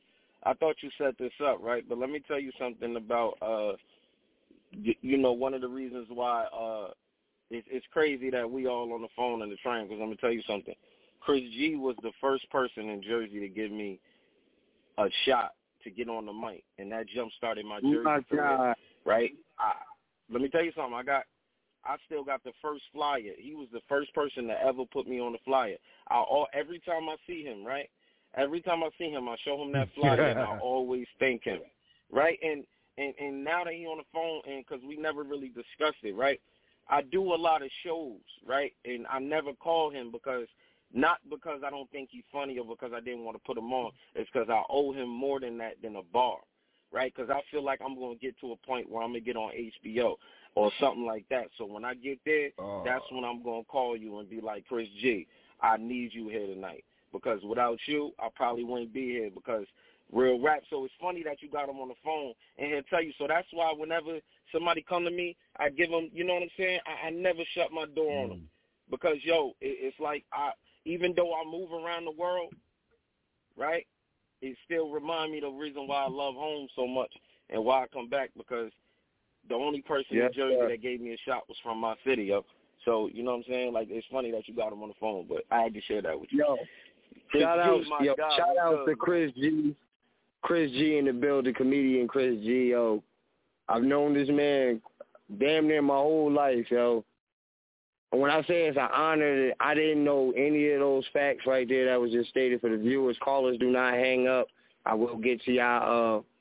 Speaker 11: up, right? But let me tell you something about, you know, one of the reasons why it's crazy that we all on the phone in the train because I'm going to tell you something. Chris G was the first person in Jersey to give me a shot to get on the mic, and that jump-started my Jersey career, right? Let me tell you something. I still got the first flyer. He was the first person to ever put me on the flyer. Every time I see him, right? Every time I see him, I show him that flyer, and I always thank him, right? And now that he's on the phone, and because we never really discussed it, right? I do a lot of shows, right? And I never call him not because I don't think he's funny or because I didn't want to put him on. It's because I owe him more than that than a bar, right? Because I feel like I'm going to get to a point where I'm going to get on HBO or something like that. So when I get there, that's when I'm going to call you and be like, Chris G, I need you here tonight. Because without you, I probably wouldn't be here because real rap. So it's funny that you got him on the phone and he'll tell you. So that's why whenever somebody come to me, I give them, you know what I'm saying? I never shut my door on them because, yo, it's like even though I move around the world, right, it still reminds me the reason why I love home so much and why I come back because the only person in Jersey that gave me a shot was from my city, yo. So, you know what I'm saying? Like, it's funny that you got him on the phone, but I had to share that with you.
Speaker 1: Yo, shout out to Chris G. Chris G in the building, comedian Chris G, yo. I've known this man damn near my whole life, yo. And when I say it's an honor that I didn't know any of those facts right there that was just stated for the viewers. Callers, do not hang up. I will get to y'all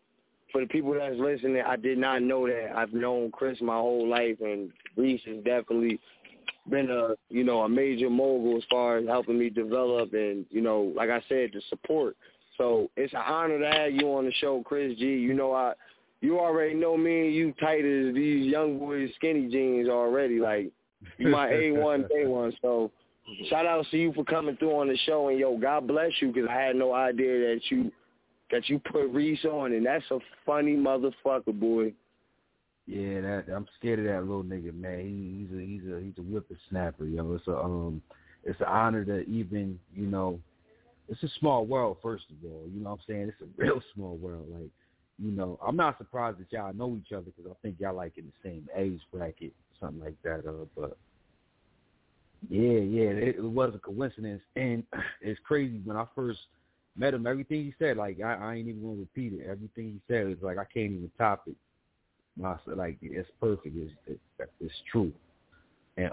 Speaker 1: for the people that's listening, I did not know that. I've known Chris my whole life, and Reese has definitely been a major mogul as far as helping me develop and, like I said, the support. So it's an honor to have you on the show, Chris G. You already know me and you tight as these young boys' skinny jeans already. Like, you my A1, A1. So shout out to you for coming through on the show. And, God bless you, because I had no idea that you put Reese on, and that's a funny motherfucker, boy.
Speaker 12: Yeah, I'm scared of that little nigga, man. He's a whippersnapper, yo. It's an honor to even, it's a small world, first of all. You know what I'm saying? It's a real small world. Like, I'm not surprised that y'all know each other, because I think y'all like in the same age bracket, something like that. But yeah, it was a coincidence, and it's crazy. When I first met him, everything he said, like, I ain't even gonna repeat it. Everything he said was like, I can't even top it. Like, it's perfect. It's true. And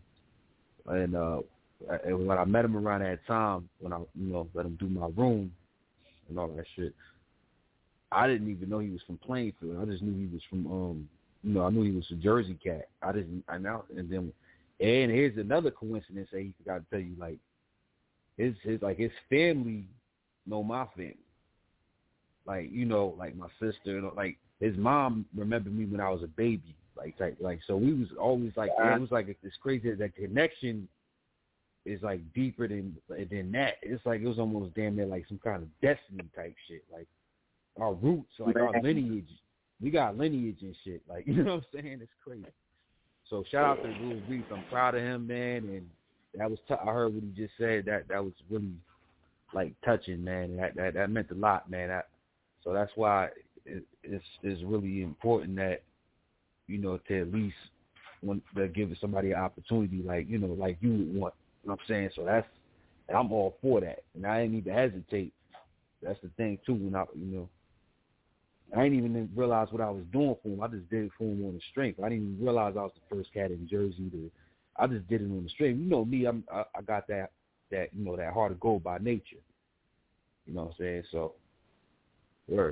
Speaker 12: when I met him around that time, when I let him do my room and all that shit, I didn't even know he was from Plainfield. I just knew he was from I knew he was a Jersey cat. And here's another coincidence that he forgot to tell you, like, his family know my family. Like, like my sister, like his mom remembered me when I was a baby. Like so we was always like, it was like it's crazy that connection is like deeper than that. It's like it was almost damn near like some kind of destiny type shit. Like our roots, like our lineage, we got lineage and shit. Like, you know what I'm saying? It's crazy. So shout out to Lil Reese. I'm proud of him, man. And that was I heard what he just said. That was really like touching, man. That meant a lot, man. So that's why it's really important that, to at least want to give somebody an opportunity, like, like you would want. You know what I'm saying? So I'm all for that. And I didn't even hesitate. That's the thing, too. When I didn't even realize what I was doing for him. I just did it for him on the strength. I didn't even realize I was the first cat in Jersey. I just did it on the strength. You know me, I got that that heart of gold by nature. You know what I'm saying? So, word.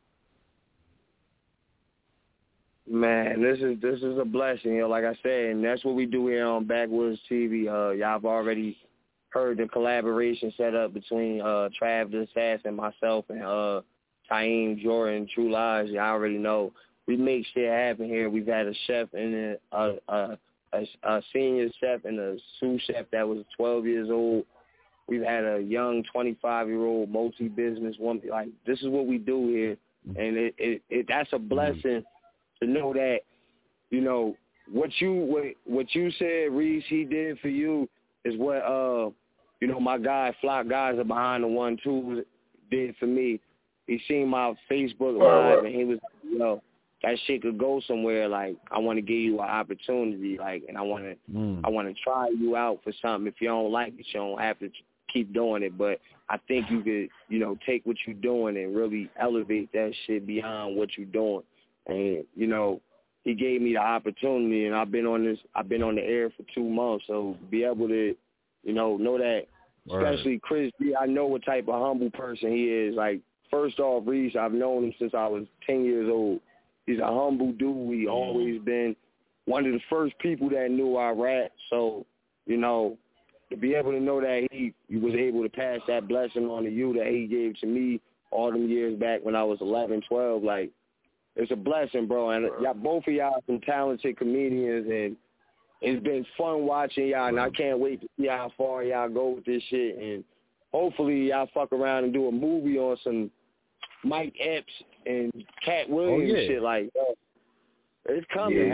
Speaker 1: Man, this is a blessing, like I said, and that's what we do here on Backwoods TV. Y'all have already heard the collaboration set up between Trav the Assassin, myself, and Taim, Jordan, True Lies. Y'all already know. We make shit happen here. We've had a chef and a senior chef and a sous chef that was 12 years old. We've had a young 25-year-old multi-business woman. Like, this is what we do here, and that's a blessing to know that, what you said, Reese, he did for you is what, my guy, Flock Guys are behind the 1-2 did for me. He seen my Facebook Live, and he was, that shit could go somewhere. Like, I want to give you an opportunity, like, and I want to try you out for something. If you don't like it, you don't have to keep doing it. But I think you could, take what you're doing and really elevate that shit beyond what you're doing. And, he gave me the opportunity, and I've been on the air for 2 months. So be able to, know that, especially Chris B, I know what type of humble person he is. Like, first off, Reese, I've known him since I was 10 years old. He's a humble dude. He always been one of the first people that knew I rap. So, to be able to know that he was able to pass that blessing on to you that he gave to me all them years back when I was 11, 12, like, it's a blessing, bro. And both of y'all are some talented comedians, and it's been fun watching y'all, and I can't wait to see how far y'all go with this shit. And hopefully y'all fuck around and do a movie on some Mike Epps and Cat Williams shit. Like, it's coming.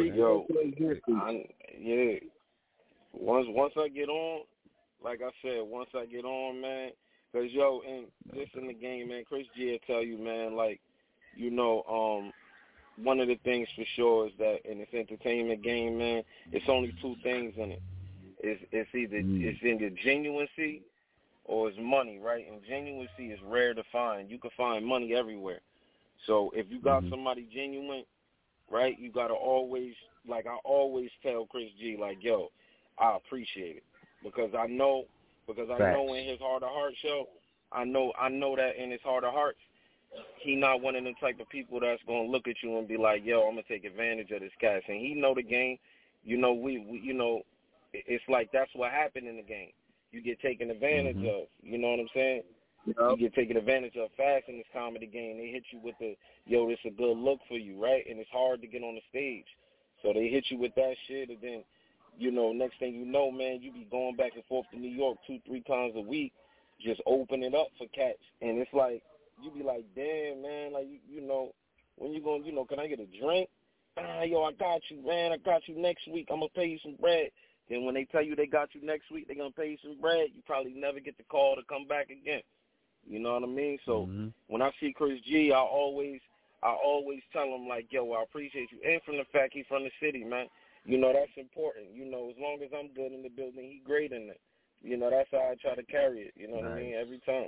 Speaker 11: Once I get on, like I said, man, because, and this in the game, man, Chris G will tell you, man, like, one of the things for sure is that in this entertainment game, man, it's only two things in it. It's either it's in your genuineness or it's money, right? And genuineness is rare to find. You can find money everywhere. So if you got somebody genuine, right, you got to always, like I always tell Chris G, like, yo, I appreciate it. Because I know in his Heart of Heart show, I know that in his Heart of Hearts, he not one of them type of people that's gonna look at you and be like, yo, I'm gonna take advantage of this cat. And he know the game. You know, we you know, it's like that's what happened in the game. You get taken advantage of. You know what I'm saying? Yep. You get taken advantage of fast in this comedy game. They hit you with the, yo, this a good look for you, right? And it's hard to get on the stage. So they hit you with that shit, and then, you know, next thing you know, man, you be going back and forth to New York 2-3 times a week, just open it up for cats. And it's like, you be like, damn, man, like, you know, when you going, you know, can I get a drink? Yo, I got you, man. I got you next week. I'm going to pay you some bread. Then when they tell you they got you next week, they're going to pay you some bread, you probably never get the call to come back again. You know what I mean? So when I see Chris G, I always tell him, like, yo, I appreciate you. And from the fact he's from the city, man. You know, that's important. You know, as long as I'm good in the building, he great in it. You know, that's how I try to carry it. You know what I mean? Every time.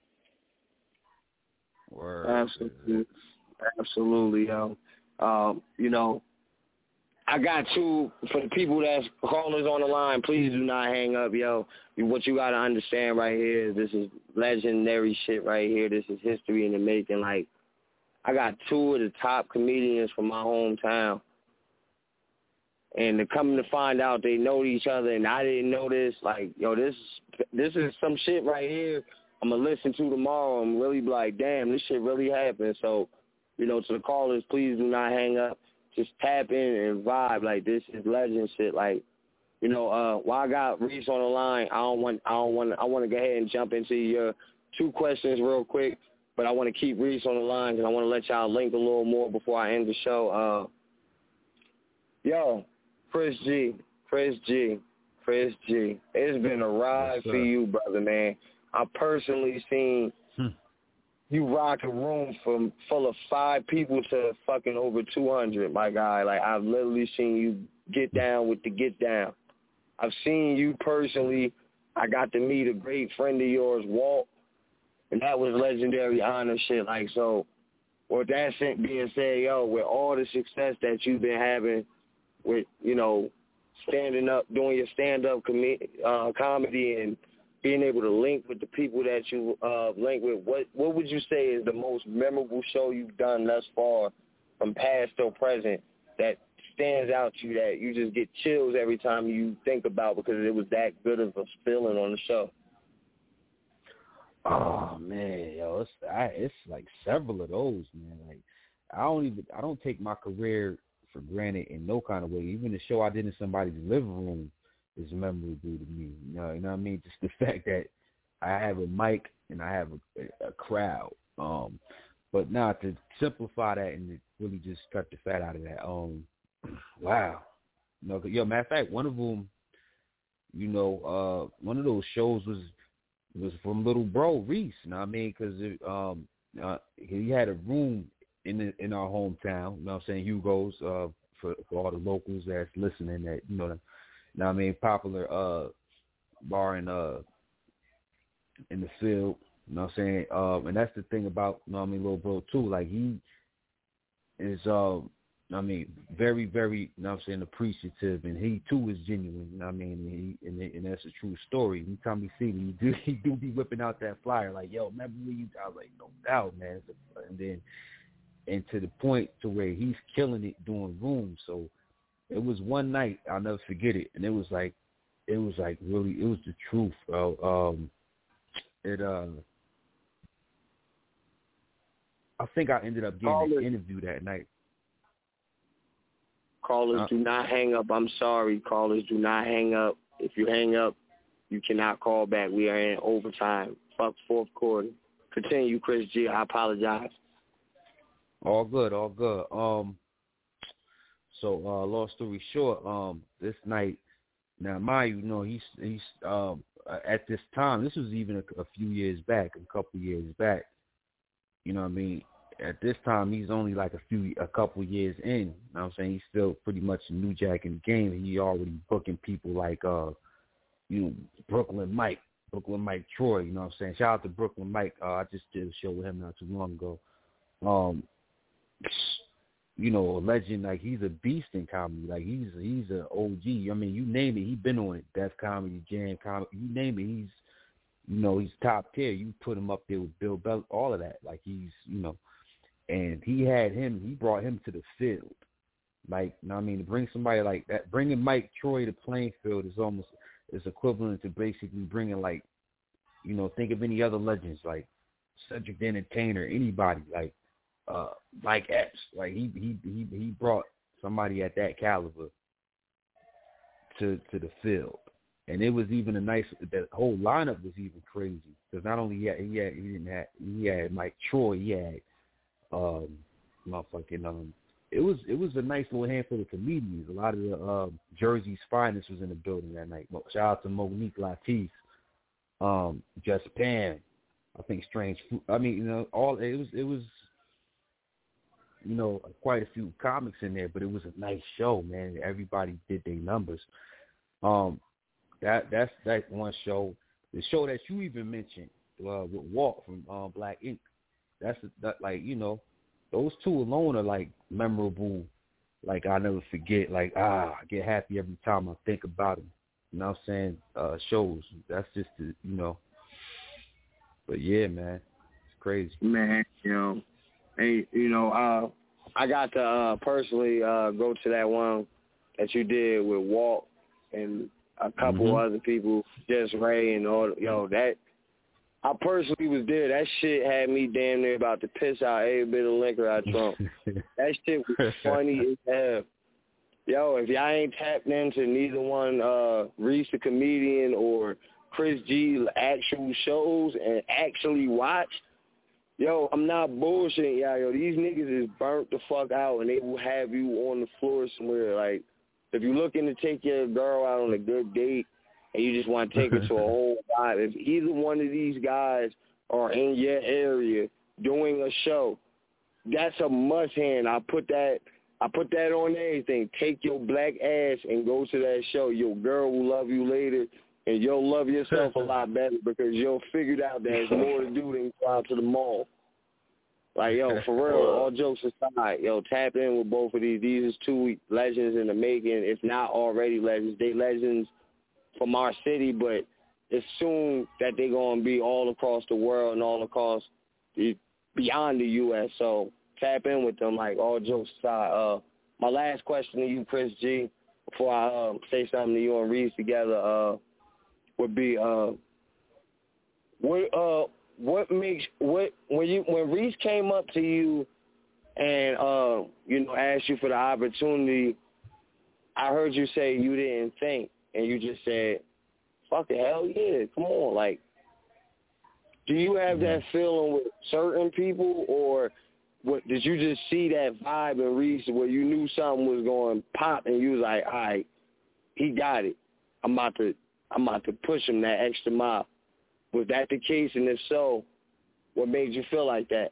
Speaker 12: Word.
Speaker 1: Absolutely, yo. You know, I got two, for the people that's callers on the line, please do not hang up, yo. What you got to understand right here is this is legendary shit right here. This is history in the making. Like, I got two of the top comedians from my hometown. And to come to find out they know each other and I didn't know this, like, yo, this is some shit right here I'm going to listen to tomorrow and really be like, damn, this shit really happened. So, you know, to the callers, please do not hang up. Just tap in and vibe. Like, this is legend shit. Like, you know, while I got Reese on the line, I want to go ahead and jump into your two questions real quick, but I want to keep Reese on the line because I want to let y'all link a little more before I end the show. Yo, Chris G. It's been a ride for you, brother, man. I personally seen you rock a room full of 5 people to fucking over 200, my guy. Like, I've literally seen you get down with the get down. I've seen you personally. I got to meet a great friend of yours, Walt, and that was legendary honor shit. Like, so with that being said, yo, with all the success that you've been having with, you know, standing up, doing your stand-up comedy and being able to link with the people that you link with, what would you say is the most memorable show you've done thus far from past till present that stands out to you that you just get chills every time you think about because it was that good of a feeling on the show?
Speaker 12: Oh, man, yo, it's like several of those, man. Like, I don't take my career for granted in no kind of way. Even the show I did in somebody's living room is memorable to me. You know what I mean? Just the fact that I have a mic and I have a crowd. But now to simplify that and to really just cut the fat out of that, wow. You know, yo, matter of fact, one of them, you know, one of those shows was from little bro Reese. You know what I mean? Because he had a room in our hometown. You know what I'm saying? Hugo's for all the locals that's listening. That you know what I mean? Popular bar in the field. You know what I'm saying? And that's the thing about, you know what I mean, little bro too. Like, he is I mean, very, very, you know what I'm saying, appreciative, and he too is genuine, you know what I mean, and that's a true story. Anytime we see him, he do be whipping out that flyer, like, yo, remember when you, I was like, no doubt, man. And to the point to where he's killing it doing rooms. So it was one night, I'll never forget it, and it was like really, it was the truth, bro. I think I ended up getting an interview that night.
Speaker 1: Callers, do not hang up. I'm sorry. Callers, do not hang up. If you hang up, you cannot call back. We are in overtime. Fuck fourth quarter. Continue, Chris G. I apologize.
Speaker 12: All good. So, long story short, this night, now mind you know, he's at this time, this was even a few years back, a couple years back. You know what I mean? At this time, he's only like a couple years in. You know what I'm saying? He's still pretty much a new jack in the game. And he already booking people like, you know, Brooklyn Mike Troy. You know what I'm saying? Shout out to Brooklyn Mike. I just did a show with him not too long ago. You know, a legend. Like, he's a beast in comedy. Like, he's an OG. I mean, you name it, he's been on it. Def Comedy, Jam Comedy, you name it, he's top tier. You put him up there with Bill Bell, all of that. Like, he's, you know. And he brought him to the field. Like, you know what I mean, to bring somebody like that, bringing Mike Troy to playing field is equivalent to basically bringing, like, you know, think of any other legends, like Cedric the Entertainer, anybody, like Mike Epps. Like, he brought somebody at that caliber to the field. And it was even the whole lineup was even crazy. Because not only he had Mike Troy, he had it was a nice little handful of comedians. A lot of the Jersey's finest was in the building that night. Shout out to Monique Latif, Just Pam, I think Strange Fruit. I mean, you know, it was you know, quite a few comics in there, but it was a nice show, man. Everybody did their numbers. That's that one show. The show that you even mentioned with Walt from Black Ink. That like, you know, those two alone are like memorable. Like, I'll never forget. Like, I get happy every time I think about them. You know what I'm saying? Shows. That's just the, you know. But yeah, man, it's crazy.
Speaker 1: Man, you know, hey, you know, I got to personally go to that one that you did with Walt and a couple other people, Just Ray and all. Yo, that I personally was there. That shit had me damn near about to piss out every bit of liquor I drunk. That shit was funny as hell. Yo, if y'all ain't tapped into neither one, Reese the Comedian or Chris G actual shows and actually watch, yo, I'm not bullshitting y'all. Yo, these niggas is burnt the fuck out and they will have you on the floor somewhere. Like, if you're looking to take your girl out on a good date and you just want to take her to a whole vibe, if either one of these guys are in your area doing a show, that's a must-hand. I put that on everything. Take your black ass and go to that show. Your girl will love you later, and you'll love yourself a lot better because you'll figure out there's more to do than go out to the mall. Like, yo, for real, all jokes aside, yo, tap in with both of these. These is two legends in the making, if not already legends. They legends from our city, but it's soon that they're going to be all across the world and all across beyond the U.S., so tap in with them, like, all jokes aside. My last question to you, Chris G, before I say something to you and Reese together, would be, when Reese came up to you and you know, asked you for the opportunity, I heard you say you didn't think, and you just said, "Fuck the hell yeah, come on!" Like, do you have that feeling with certain people, or what? Did you just see that vibe in Reese where you knew something was going to pop, and you was like, "All right, he got it. I'm about to push him that extra mile." Was that the case? And if so, what made you feel like that?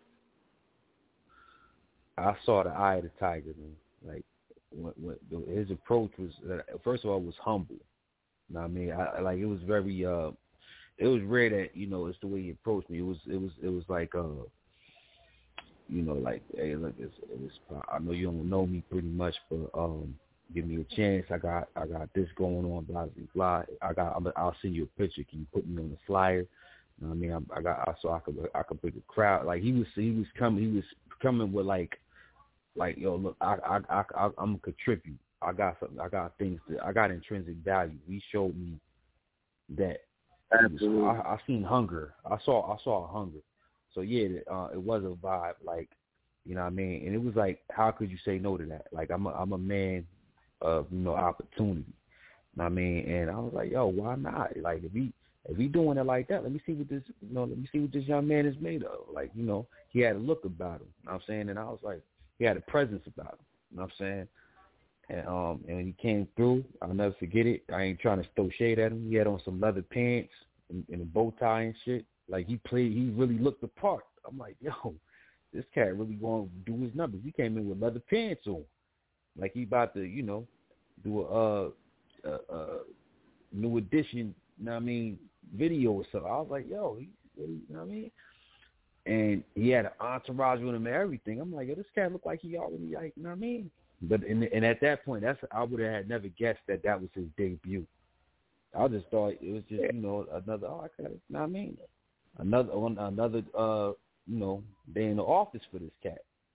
Speaker 12: I saw the eye of the tiger, man. Like, what his approach was, first of all, was humble. You know what I mean? It was very, it was rare that, you know, it's the way he approached me. It was like, you know, like, hey, look, I know you don't know me pretty much, but give me a chance. I got this going on, blah blah blah. I'll send you a picture. Can you put me on the flyer? You know what I mean? I could bring a crowd. Like, he was coming with like, yo, look, I'm gonna contribute. I got something. I got intrinsic value. He showed me that. I seen hunger. I saw hunger. So yeah, it was a vibe. Like, you know what I mean? And it was like, how could you say no to that? Like, I'm a man of, you know, opportunity. You know what I mean? And I was like, yo, why not? Like, if he doing it like that, let me see what this young man is made of. Like, you know, he had a look about him. You know what I'm saying? And I was like, he had a presence about him. You know what I'm saying? And he came through. I'll never forget it. I ain't trying to throw shade at him. He had on some leather pants and a bow tie and shit. Like, he really looked the part. I'm like, yo, this cat really going to do his numbers. He came in with leather pants on. Like, he about to, you know, do a new edition, you know what I mean, video or something. I was like, yo, you know what I mean? And he had an entourage with him and everything. I'm like, yo, this cat look like he already, like, you know what I mean? But and at that point, I would have never guessed that was his debut. I just thought it was just, you know, another, I got it, you know what I mean? Another you know, day in the office for this cat.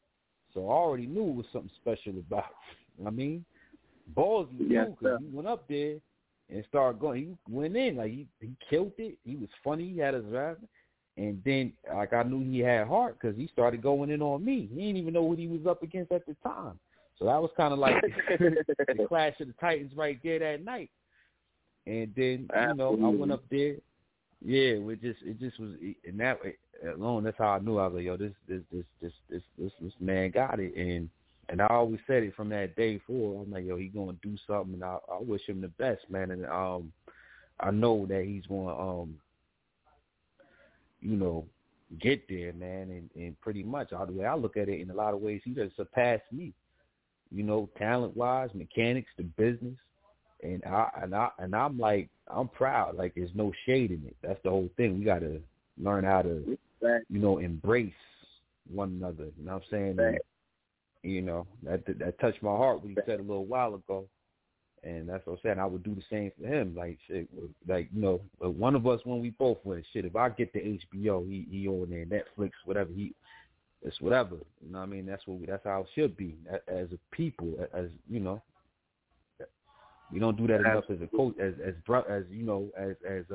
Speaker 12: So I already knew it was something special about it. I mean, ballsy too, because he went up there and started going. He went in, like, he killed it. He was funny. He had his rap. And then, like, I knew he had heart because he started going in on me. He didn't even know what he was up against at the time. So that was kind of like the Clash of the Titans right there that night. And then, you know, I went up there. Yeah, it just was, and that alone, that's how I knew. I was like, yo, this man got it. And I always said it from that day forward. I'm like, yo, he gonna do something, and I wish him the best, man. And I know that he's gonna you know, get there, man. And pretty much, the way I look at it, in a lot of ways, he just surpassed me. You know, talent-wise, mechanics, the business, and I'm like, I'm proud. Like, there's no shade in it. That's the whole thing. We got to learn how to, you know, embrace one another. You know what I'm saying? And, you know, that touched my heart when he said a little while ago, and that's what I'm saying. I would do the same for him. Like, shit, like, you know, one of us, when we both win, shit, if I get the HBO, he on there, Netflix, whatever, it's whatever. You know what I mean? That's how it should be as a people, as you know. We don't do that enough as a coach, as you know, as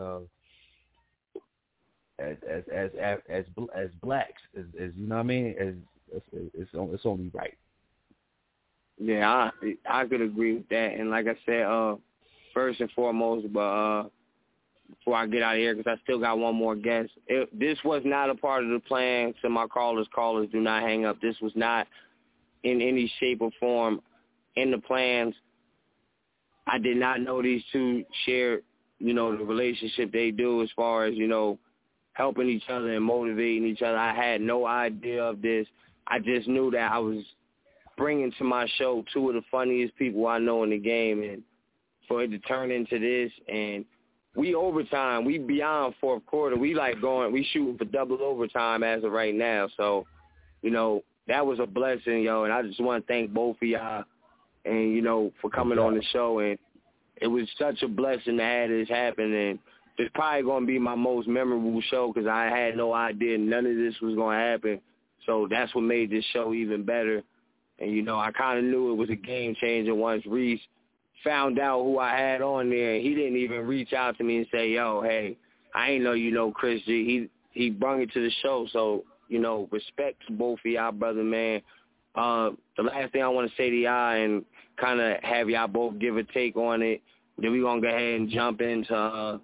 Speaker 12: blacks, as you know what I mean? It's only right.
Speaker 1: Yeah, I could agree with that. And like I said, first and foremost, but before I get out of here, because I still got one more guest, this was not a part of the plan. So my callers, do not hang up. This was not in any shape or form in the plans. I did not know these two shared, you know, the relationship they do as far as, you know, helping each other and motivating each other. I had no idea of this. I just knew that I was bringing to my show two of the funniest people I know in the game, and for it to turn into this, and we overtime, we beyond fourth quarter. We we shooting for double overtime as of right now. So, you know, that was a blessing, yo, and I just want to thank both of y'all and, you know, for coming on the show. And it was such a blessing to have this happen, and it's probably going to be my most memorable show because I had no idea none of this was going to happen. So that's what made this show even better. And, you know, I kind of knew it was a game changer once Reese found out who I had on there. He didn't even reach out to me and say, yo, hey, I ain't know you know Chris G. He brung it to the show. So, you know, respect to both of y'all, brother, man. The last thing I want to say to y'all and kind of have y'all both give a take on it, then we're going to go ahead and jump into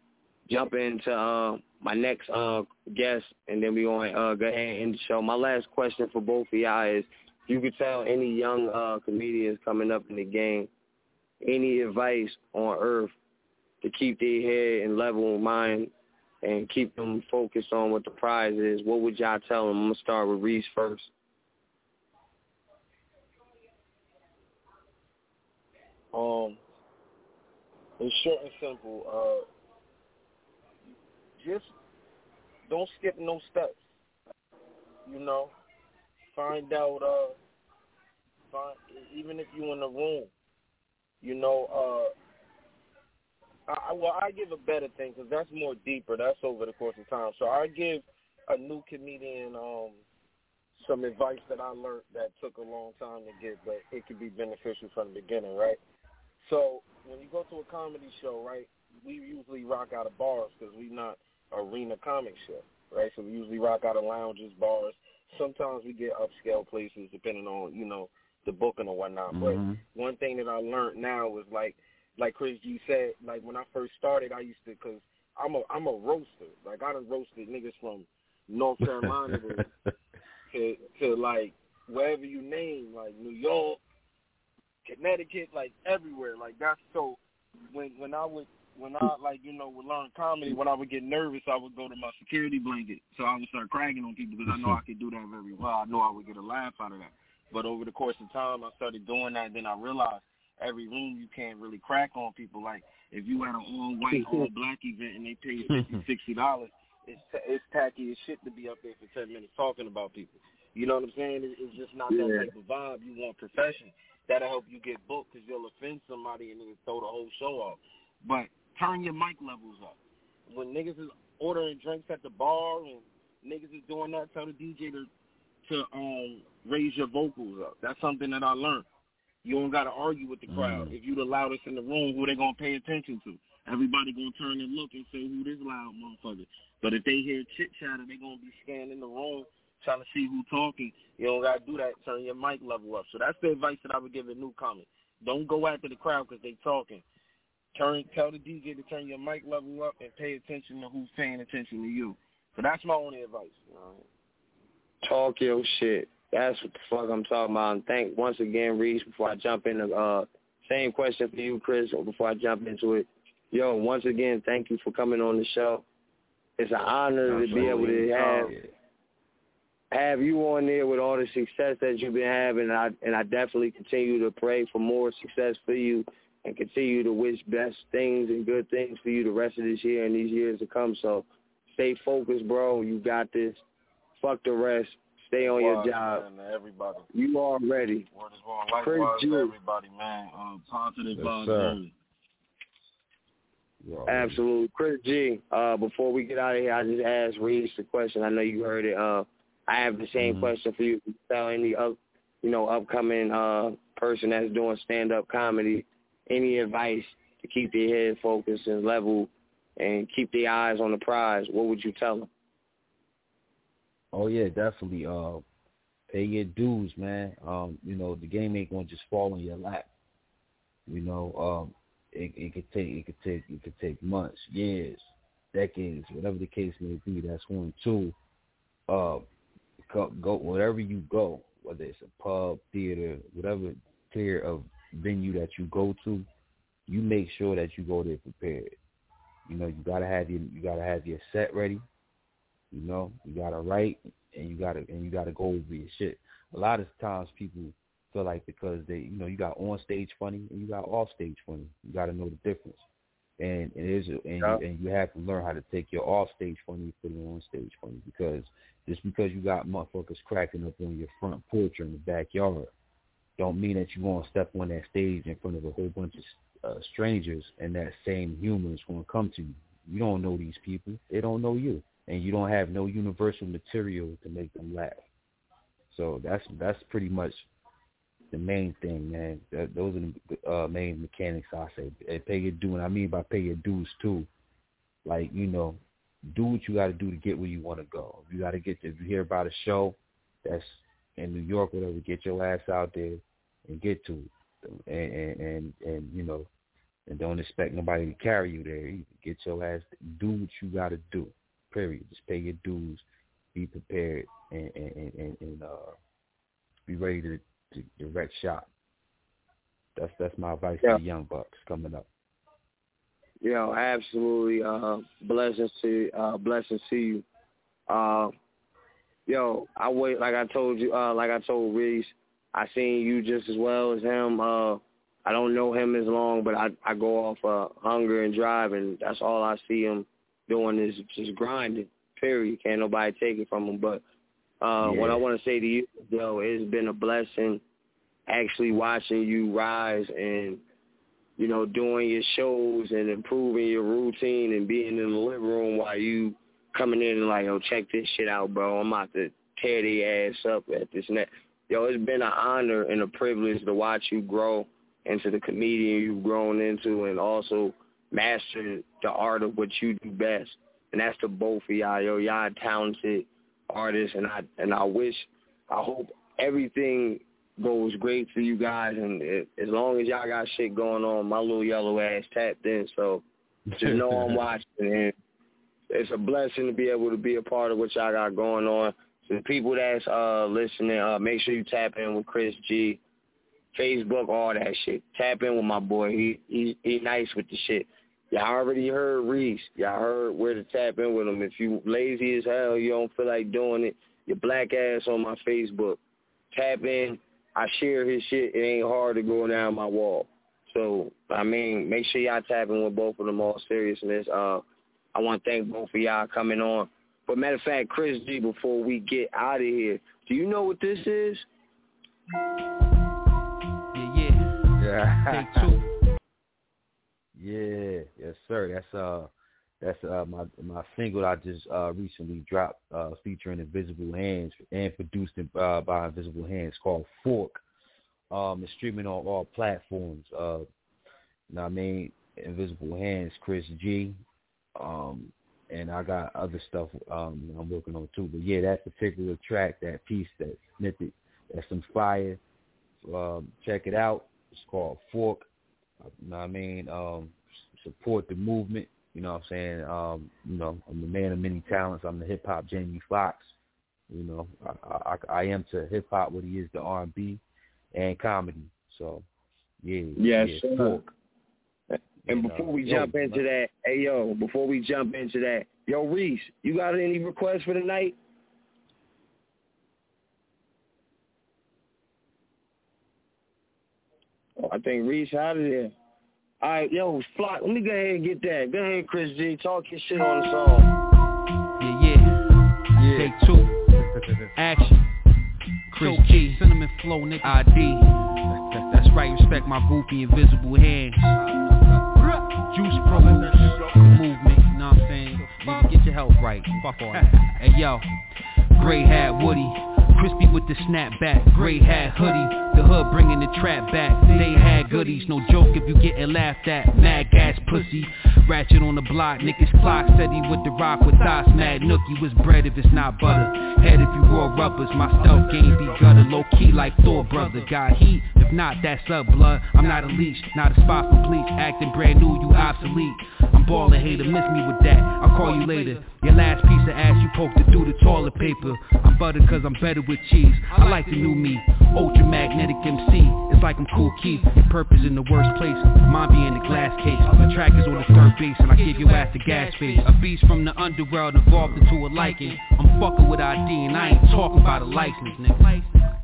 Speaker 1: my next guest, and then we're going to go ahead and end the show. My last question for both of y'all is, if you could tell any young comedians coming up in the game any advice on earth to keep their head and level mind and keep them focused on what the prize is, what would y'all tell them? I'm going to start with Reese first.
Speaker 11: It's short and simple. Just don't skip no steps. You know, find out. Even if you're in the room, you know. I give a better thing because that's more deeper. That's over the course of time. So I give a new comedian some advice that I learned that took a long time to get, but it could be beneficial from the beginning, right? So when you go to a comedy show, right, we usually rock out of bars because we're not arena comic show, right? So we usually rock out of lounges, bars. Sometimes we get upscale places depending on, you know, the booking or whatnot. Mm-hmm. But one thing that I learned now is like Chris G said, like when I first started, I used to, because I'm a roaster. Like I done roasted niggas from North Carolina to like wherever you name, like New York, Connecticut, like everywhere. Like that's so when I would learn comedy, when I would get nervous, I would go to my security blanket. So I would start cracking on people because I know I could do that very well. I know I would get a laugh out of that. But over the course of time, I started doing that, and then I realized every room you can't really crack on people. Like if you had an all-white, all-black event and they pay you $50, it's tacky as shit to be up there for 10 minutes talking about people. You know what I'm saying? It's just not that type of vibe. You want profession. That'll help you get booked because you'll offend somebody and then throw the whole show off. But turn your mic levels up. When niggas is ordering drinks at the bar and niggas is doing that, tell the DJ to
Speaker 13: to raise your vocals up. That's something that I learned. You don't got to argue with the crowd. If you the loudest in the room, who they going to pay attention to? Everybody going to turn and look and say, who this loud motherfucker? But if they hear chit-chatter, they going to be scanning the room trying to see who talking. You don't got to do that. Turn your mic level up. So that's the advice that I would give a newcomer. Don't go after the crowd because they talking. Tell the DJ to turn your mic level up and pay attention to who's paying attention to you. So that's my only advice.
Speaker 1: Talk your shit. That's what the fuck I'm talking about. And thank once again, Reese, before I jump in, same question for you, Chris, or before I jump into it. Yo, once again, thank you for coming on the show. It's an honor to be able to have you on there with all the success that you've been having, and I definitely continue to pray for more success for you and continue to wish best things and good things for you the rest of this year and these years to come. So stay focused, bro. You got this. Fuck the rest. Stay on your job.
Speaker 11: Man, everybody.
Speaker 1: You are ready.
Speaker 11: Word is born. Likewise to everybody, man. Positive vibes.
Speaker 1: Absolutely. Chris G, before we get out of here, I just asked Reese the question. I know you heard it. I have the same question for you. Tell any upcoming person that's doing stand-up comedy any advice to keep their head focused and level and keep their eyes on the prize. What would you tell them?
Speaker 12: Oh, yeah, definitely. Pay your dues, man. The game ain't going to just fall in your lap. It could take months, years, decades, whatever the case may be. That's 1, 2. Go wherever you go, whether it's a pub, theater, whatever tier of venue that you go to, you make sure that you go there prepared. You gotta have your set ready. You gotta write and you gotta go over your shit. A lot of times people feel like because they you got on stage funny and you got off stage funny. You gotta know the difference. And you have to learn how to take your off stage funny and put it on stage funny, because just because you got motherfuckers cracking up on your front porch or in the backyard don't mean that you're gonna step on that stage in front of a whole bunch of strangers and that same humor is gonna come to you. You don't know these people. They don't know you. And you don't have no universal material to make them laugh. So that's pretty much the main thing, man. Those are the main mechanics I say. Pay your due, and I mean by pay your dues too. Like, do what you got to do to get where you want to go. If you hear about a show that's in New York, whatever, get your ass out there and get to it. And don't expect nobody to carry you there either. Get your ass, do what you got to do. Period. Just pay your dues, be prepared, and be ready to direct shot. That's my advice to the young bucks coming up.
Speaker 1: Absolutely. Blessings to you. I wait, like I told you, like I told Reese, I seen you just as well as him. I don't know him as long, but I go off hunger and drive, and that's all I see him doing is just grinding, period. Can't nobody take it from him. But what I want to say to you, it's been a blessing actually watching you rise and, doing your shows and improving your routine and being in the living room while you coming in and like, check this shit out, bro. I'm about to tear their ass up at this and that. It's been an honor and a privilege to watch you grow into the comedian you've grown into and also master the art of what you do best. And that's to both of y'all. Y'all are talented artists, and I hope everything goes great for you guys. And as long as y'all got shit going on, my little yellow ass tapped in. So just know I'm watching. And it's a blessing to be able to be a part of what y'all got going on. So the people that's listening, make sure you tap in with Chris G. Facebook, all that shit. Tap in with my boy. He nice with the shit. Y'all already heard Reese. Y'all heard where to tap in with him. If you lazy as hell, you don't feel like doing it, your black ass on my Facebook. Tap in. I share his shit. It ain't hard to go down my wall. So, make sure y'all tap in with both of them, all seriousness. I want to thank both of y'all coming on. But matter of fact, Chris G, before we get out of here, do you know what this is?
Speaker 12: Yeah. Take 2. Yeah, yes sir. That's my single I just recently dropped, featuring Invisible Hands and produced by Invisible Hands, called Fork. It's streaming on all platforms. You know what I mean? Invisible Hands, Chris G. And I got other stuff I'm working on too. But yeah, that particular track, that piece, that snippet, that's some fire. Check it out. It's called Fork. You know what I mean? Support the movement. You know what I'm saying? You know, I'm the man of many talents. I'm the hip hop Jamie Foxx. You know, I am to hip hop what he is to R&B and comedy. So yeah, Fork.
Speaker 1: And before we jump into that, yo, Reese, you got any requests for the night? Oh, I think Reese out of there. All right, yo, Flock, let me go ahead and get that. Go ahead, Chris G. Talk your shit on the song.
Speaker 14: Yeah. Take 2. Action. Chris G. Cinnamon Flow, nigga. ID. That's right, respect my goofy Invisible Hands. Juice Pro. The movement, you know what I'm saying? Nigga, get your health right. Fuck all that. Hey, yo. Gray hat Woody. Crispy with the snapback, gray hat hoodie. The hood bringing the trap back. They had goodies, no joke if you getting laughed at. Mad gas pussy, ratchet on the block. Niggas clock steady with the rock with thighs. Mad nookie was bread if it's not butter. Head if you raw rubbers. My stealth game be gutter, low key like Thor brother. Got heat, if not that's up blood. I'm not a leash, not a spot for bleach. Acting brand new, you obsolete. I'm ballin', hater, miss me with that. I'll call you later. Your last piece of ass you poked it through the toilet paper. I'm butter cause I'm better with cheese. I like the new me, ultra magnetic MC. It's like I'm Cool Keith. Your purpose in the worst place, mine be in the glass case. The track is on the third base and I give your ass the gas face. A beast from the underworld evolved into a liking. I'm fucking with ID and I ain't talking about a license, nigga.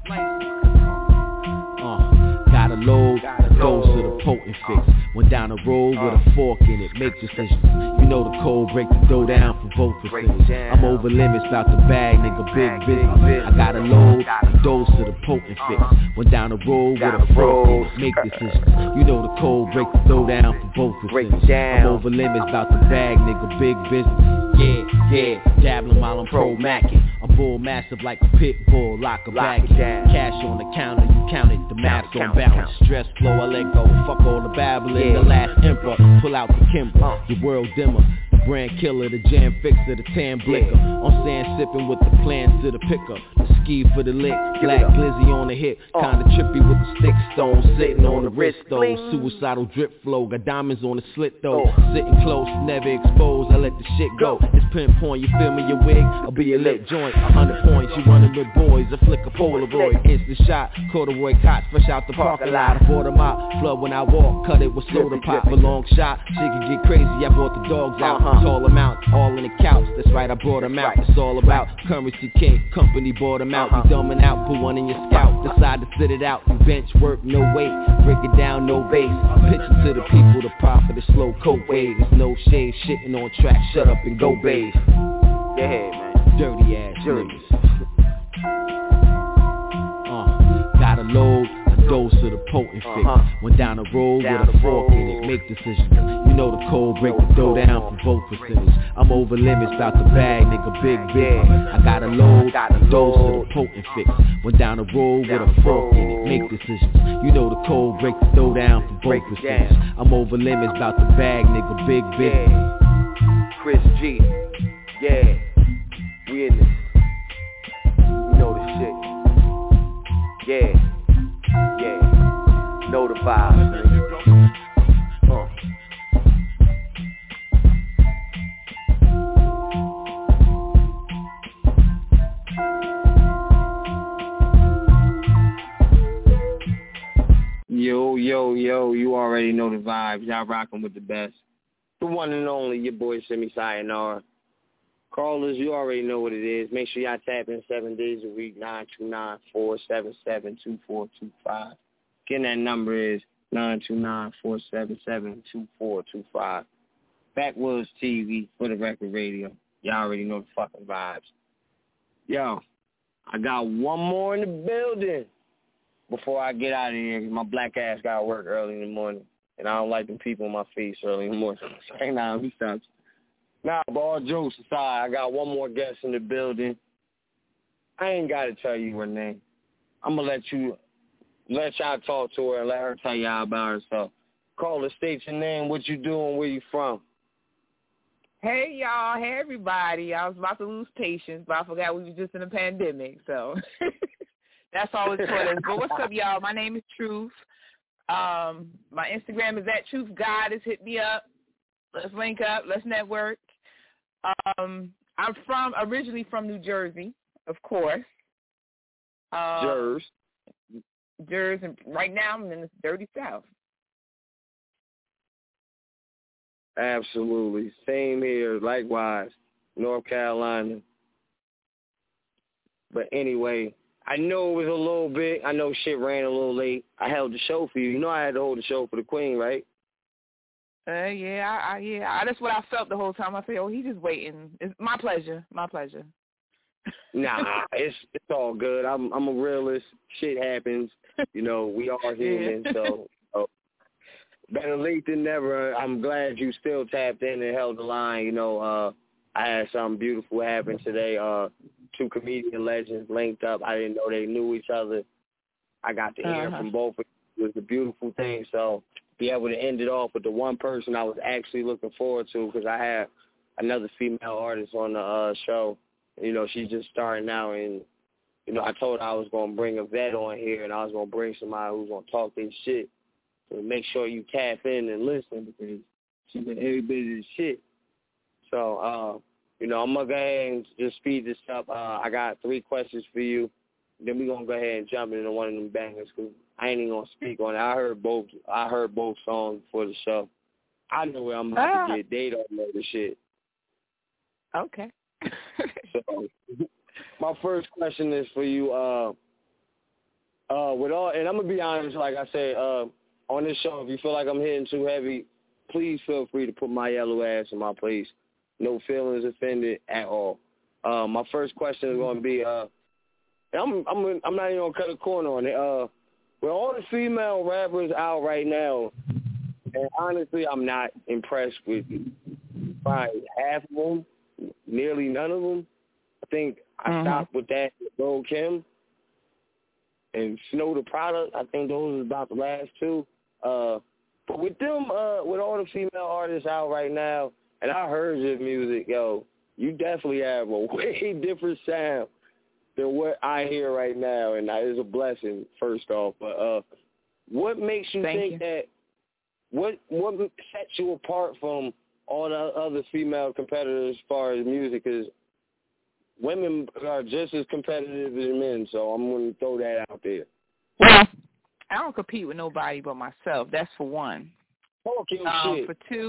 Speaker 15: Gotta load, dose of the potent fix. Went down the road with a fork in it, make decisions. You know the code, break the dough down for both percentages. I'm over limits, out the bag, nigga, big business. I gotta load, dose of the potent fix. Went down the road with a fork in it, make decisions. You know the code, break the dough down for both percentages. I'm over limits, out the bag, nigga, big business. Yeah, dabbling while I'm pro-macking. I'm bull massive like a pit bull, lock a bag. Cash on the counter, you count it, the math's on balance. Stress flow, I let go, fuck all the babbling. The last emperor, pull out the Kimber, the world dimmer. Brand killer, the jam fixer, the tan blicker. On sand sipping with the plans to the pickup. The ski for the lick, black glizzy on the hip. Kinda trippy with the stick stone, sitting on the wrist though. Suicidal drip flow, got diamonds on the slit though. Sitting close, never exposed, I let the shit go. It's pinpoint, you feel me, your wig, I'll be a lit joint. 100 points, you running with boys, a flick of Polaroid. Instant shot, corduroy cots, fresh out the parking lot. I bought them out, flood when I walk, cut it with soda pop. A long shot, shit can get crazy, I brought the dogs out. Tall amount, all in the couch, that's right, I brought them out. It's all about currency king, company bought them out. You dumbing out, put one in your scalp, decide to sit it out. You bench work, no weight, break it down, no base. Pitching to the people, the profit, the slow coat wave. There's no shade, shitting on track, shut up and go bathe. Yeah, man, dirty ass niggas. Gotta load, dose of the potent fix. Went down the road with a fork in it, make decisions. You know the code, break the dough down for both percentages. I'm over limits, out the bag, nigga, big business. I gotta load, dose of the potent fix. Went down the road with a fork in it, make decisions. You know the code, break the dough down for both percentages. I'm over limits, out the bag, nigga, big business. Chris G, yeah, we in this. You know the shit. Yeah. Know the vibes, nigga.
Speaker 1: Yo, you already know the vibes. Y'all rocking with the best. The one and only, your boy Semi Sayonara. Callers, you already know what it is. Make sure y'all tap in 7 days a week, 929-477-2425. Again, that number is 929-477-2425. Backwoods TV for the record radio. Y'all already know the fucking vibes. Yo, I got one more in the building before I get out of here. My black ass got to work early in the morning, and I don't like them people in my face early in the morning. So hang on, let me stop. Now, but all jokes aside, I got one more guest in the building. I ain't got to tell you her name. I'm going to let y'all talk to her and let her tell y'all about herself. Call her, state your name, what you doing, where you from.
Speaker 16: Hey, y'all. Hey, everybody. I was about to lose patience, but I forgot we were just in a pandemic, so that's always fun. But what's up, y'all? My name is Truth. My Instagram is @TruthGoddess. Hit me up. Let's link up. Let's network. I'm originally from New Jersey, of course.
Speaker 1: Jersey.
Speaker 16: And right now I'm in the dirty South.
Speaker 1: Absolutely. Same here. Likewise. North Carolina. But anyway, I know it was a little bit. I know shit ran a little late. I held the show for you. You know I had to hold the show for the Queen, right?
Speaker 16: Yeah. That's what I felt the whole time. I said, he's just waiting. It's my pleasure. My pleasure.
Speaker 1: Nah, it's all good. I'm a realist. Shit happens. You know, we are human, so better late than never. I'm glad you still tapped in and held the line. You know, I had something beautiful happen today. Two comedian legends linked up. I didn't know they knew each other. I got to hear from both of them. It was a beautiful thing. So be able to end it off with the one person I was actually looking forward to, because I had another female artist on the show. You know, she's just starting out, and, you know, I told her I was going to bring a vet on here, and I was going to bring somebody who's going to talk their shit. So make sure you tap in and listen, because she's been every bit of the shit. So, you know, I'm going to go ahead and just speed this up. I got 3 questions for you. Then we're going to go ahead and jump into one of them bangers, because I ain't even going to speak on it. I heard both songs before the show. I know where I'm about to get. They don't know the shit.
Speaker 16: Okay.
Speaker 1: So, my first question is for you. With all, and I'm gonna be honest, like I said, on this show, if you feel like I'm hitting too heavy, please feel free to put my yellow ass in my place. No feelings offended at all. My first question is going to be, I'm not even gonna cut a corner on it. With all the female rappers out right now, and honestly, I'm not impressed with probably half of them. Nearly none of them. I think I stopped with that with Lil' Kim and Snow the Product. I think those are about the last 2. But with them, with all the female artists out right now, and I heard your music, yo, you definitely have a way different sound than what I hear right now, and that is a blessing, first off. But what makes you think that, what sets you apart from all the other female competitors as far as music? Because women are just as competitive as men, so I'm going to throw that out there.
Speaker 16: Well, I don't compete with nobody but myself. That's for one.
Speaker 1: Shit.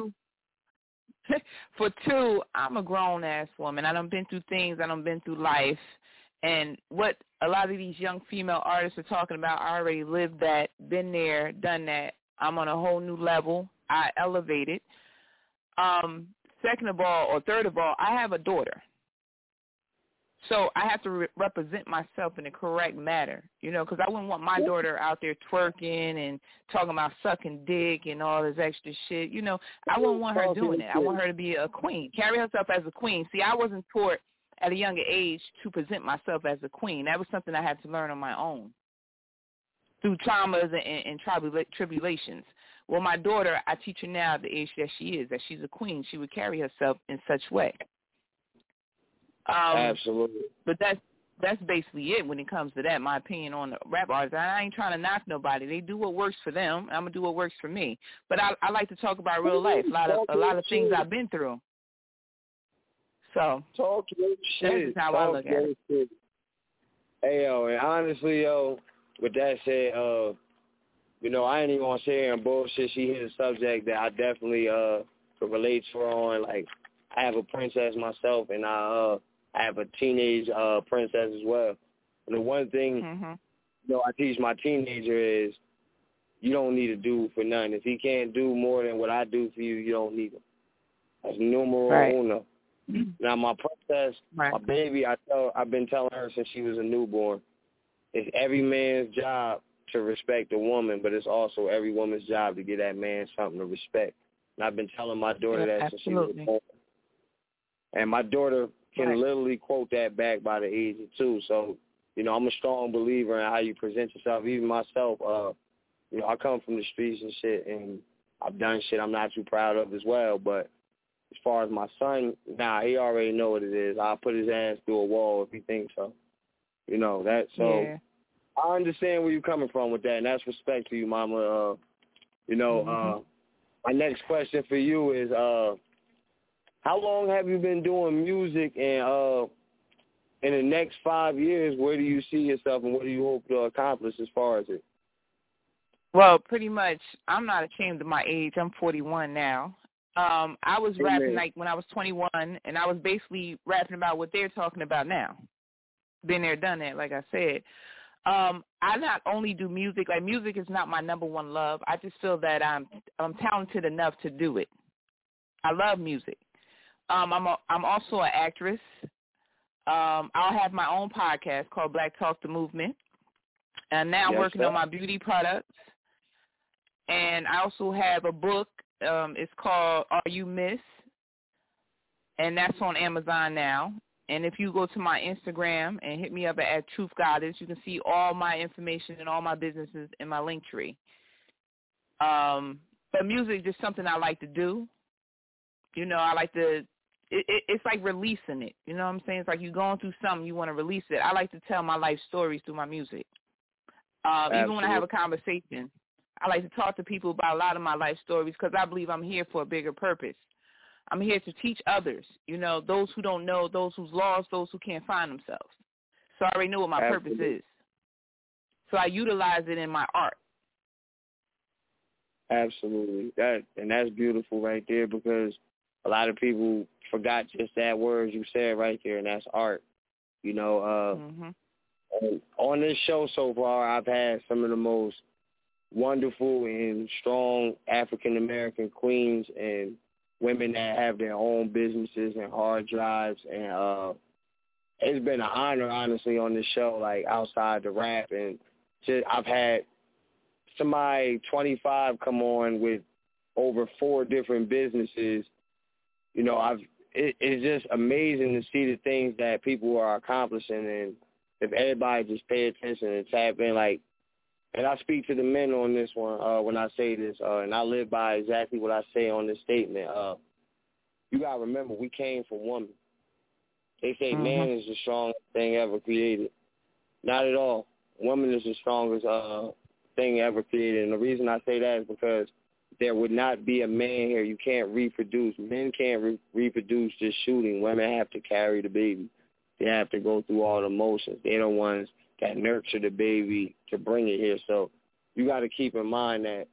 Speaker 16: For two, I'm a grown-ass woman. I done been through things. I done been through life. And what a lot of these young female artists are talking about, I already lived that, been there, done that. I'm on a whole new level. I elevated. Second of all, or third of all, I have a daughter. So I have to represent myself in the correct manner, you know, because I wouldn't want my daughter out there twerking and talking about sucking dick and all this extra shit. You know, I wouldn't want her doing it. I want her to be a queen, carry herself as a queen. See, I wasn't taught at a younger age to present myself as a queen. That was something I had to learn on my own through traumas and tribulations. Well, my daughter, I teach her now at the age that she is, that she's a queen. She would carry herself in such way.
Speaker 1: Absolutely.
Speaker 16: But that's basically it when it comes to that, my opinion on the rap artists. I ain't trying to knock nobody. They do what works for them. I'm going to do what works for me. But I like to talk about real life, a lot of things I've been through. So
Speaker 1: talk your shit.
Speaker 16: That's how I look at it.
Speaker 1: Shit. Hey, yo, and honestly, yo, with that said, you know, I ain't even going to say here and bullshit. She hit a subject that I definitely could relate to her on. Like, I have a princess myself, and I have a teenage princess as well. And the one thing, you know, I teach my teenager is you don't need a dude for nothing. If he can't do more than what I do for you, you don't need him. That's numero uno. Now, my princess, my baby, I've been telling her since she was a newborn, it's every man's job to respect a woman, but it's also every woman's job to give that man something to respect. And I've been telling my daughter that since she was born. And my daughter can literally quote that back by the age of 2. So, you know, I'm a strong believer in how you present yourself. Even myself, you know, I come from the streets and shit, and I've done shit I'm not too proud of as well. But as far as my son, he already know what it is. I'll put his ass through a wall if he thinks so. You know, that. So
Speaker 16: yeah.
Speaker 1: I understand where you're coming from with that, and that's respect to you, Mama. You know, my next question for you is, how long have you been doing music, and in the next 5 years, where do you see yourself and what do you hope to accomplish as far as it?
Speaker 16: Well, pretty much, I'm not ashamed of my age. I'm 41 now. I was rapping like when I was 21, and I was basically rapping about what they're talking about now. Been there, done that, like I said. I not only do music, like music is not my number one love. I just feel that I'm talented enough to do it. I love music. I'm also an actress. I'll have my own podcast called Black Talk the Movement. And now I'm working on my beauty products. And I also have a book. It's called Are You Miss? And that's on Amazon now. And if you go to my Instagram and hit me up at Truth Goddess, you can see all my information and all my businesses in my link tree. But music is just something I like to do. You know, I like to, it's like releasing it. You know what I'm saying? It's like you're going through something, you want to release it. I like to tell my life stories through my music. Even when I have a conversation, I like to talk to people about a lot of my life stories because I believe I'm here for a bigger purpose. I'm here to teach others, you know, those who don't know, those who's lost, those who can't find themselves. So I already know what my purpose is. So I utilize it in my art.
Speaker 1: Absolutely. That's beautiful right there, because a lot of people forgot just that word you said right there, and that's art. You know, on this show so far, I've had some of the most wonderful and strong African-American queens and women that have their own businesses and hard drives. And it's been an honor, honestly, on this show, like outside the rap. And I've had somebody 25 come on with over 4 different businesses. You know, it's just amazing to see the things that people are accomplishing. And if everybody just pay attention and tap in, like, and I speak to the men on this one when I say this, and I live by exactly what I say on this statement. You got to remember, we came from women. They say man is the strongest thing ever created. Not at all. Woman is the strongest thing ever created. And the reason I say that is because there would not be a man here. You can't reproduce. Men can't reproduce just shooting. Women have to carry the baby. They have to go through all the motions. They're the ones that nurture the baby to bring it here. So you got to keep in mind that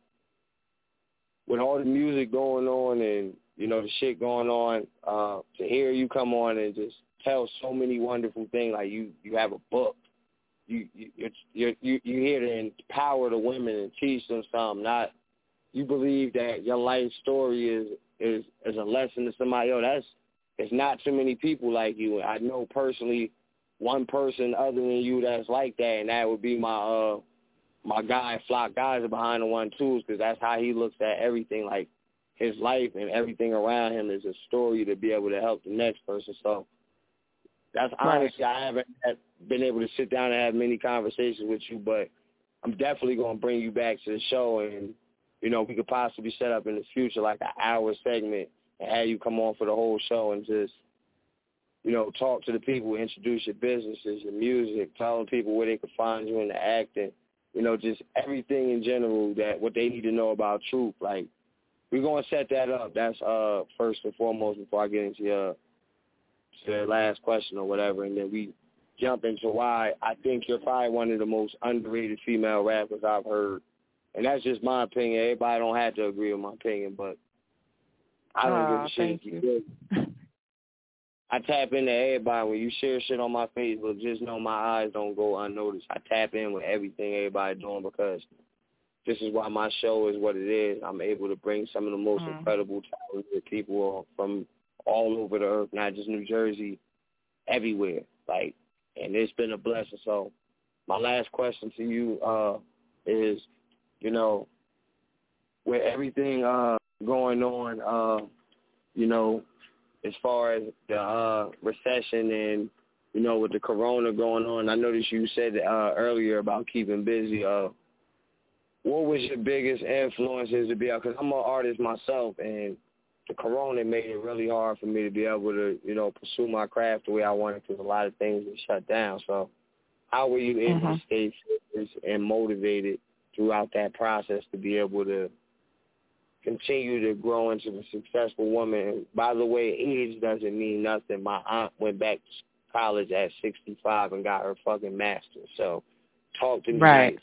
Speaker 1: with all the music going on and, you know, the shit going on, to hear you come on and just tell so many wonderful things, like you have a book. You're here to empower the women and teach them something. Not you believe that your life story is a lesson to somebody else. It's not too many people like you. I know personally one person other than you that's like that, and that would be my guy, Flock Geyser, behind the 1-2s, because that's how he looks at everything. Like, his life and everything around him is a story to be able to help the next person. So that's honestly, I haven't been able to sit down and have many conversations with you, but I'm definitely going to bring you back to the show, and, you know, we could possibly set up in the future like an hour segment and have you come on for the whole show and just, you know, talk to the people, introduce your businesses, your music, telling people where they can find you in the acting, you know, just everything in general, that what they need to know about Truth. Like, we're going to set that up. That's first and foremost before I get into the last question or whatever, and then we jump into why I think you're probably one of the most underrated female rappers I've heard. And that's just my opinion. Everybody don't have to agree with my opinion, but I don't give a shit if you do. I tap into everybody. When you share shit on my Facebook, just know my eyes don't go unnoticed. I tap in with everything everybody doing, because this is why my show is what it is. I'm able to bring some of the most incredible, talented people from all over the earth, not just New Jersey, everywhere. Like, and it's been a blessing. So my last question to you is, you know, with everything going on, you know, as far as the recession and, you know, with the corona going on. I noticed you said earlier about keeping busy. What was your biggest influences to be out? Because I'm an artist myself, and the corona made it really hard for me to be able to, you know, pursue my craft the way I wanted because a lot of things were shut down. So how were you able to stay focused and motivated throughout that process to be able to continue to grow into a successful woman? And by the way, age doesn't mean nothing. My aunt went back to college at 65 and got her fucking master's. So talk to me.
Speaker 16: Right.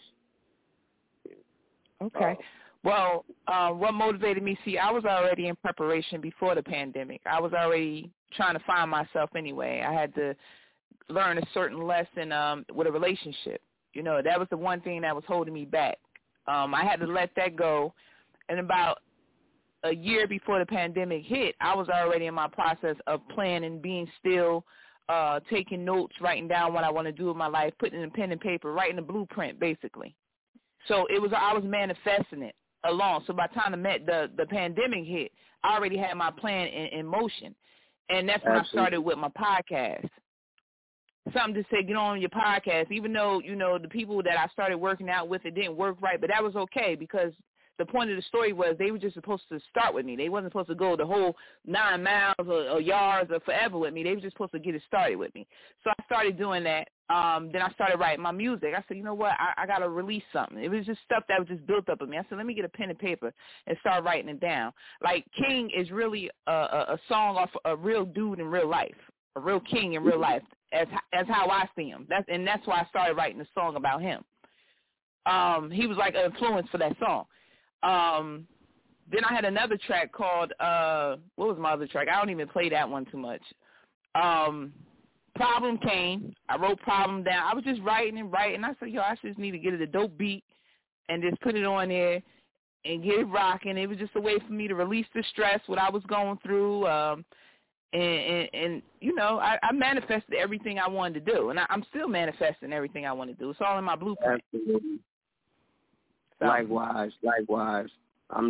Speaker 16: Okay. Well, what motivated me, see, I was already in preparation before the pandemic. I was already trying to find myself anyway. I had to learn a certain lesson with a relationship. You know, that was the one thing that was holding me back. I had to let that go. And about a year before the pandemic hit, I was already in my process of planning, being still, taking notes, writing down what I want to do with my life, putting it in pen and paper, writing a blueprint, basically. So I was manifesting it along. So by the time the pandemic hit, I already had my plan in motion. And that's when I started with my podcast. Something to say, get on your podcast, even though, you know, the people that I started working out with, it didn't work right, but that was okay because the point of the story was they were just supposed to start with me. They wasn't supposed to go the whole 9 miles or yards or forever with me. They were just supposed to get it started with me. So I started doing that. Then I started writing my music. I said, you know what, I got to release something. It was just stuff that was just built up in me. I said, let me get a pen and paper and start writing it down. Like King is really a song off a real dude in real life, a real king in real life, as how I see him. That's why I started writing a song about him. He was like an influence for that song. Then I had another track called, what was my other track? I don't even play that one too much. Problem came. I wrote Problem down. I was just writing. I said, yo, I just need to get it a dope beat and just put it on there and get it rocking. It was just a way for me to release the stress, what I was going through. And you know, I manifested everything I wanted to do. And I'm still manifesting everything I want to do. It's all in my blueprint.
Speaker 1: Absolutely. Likewise. I'm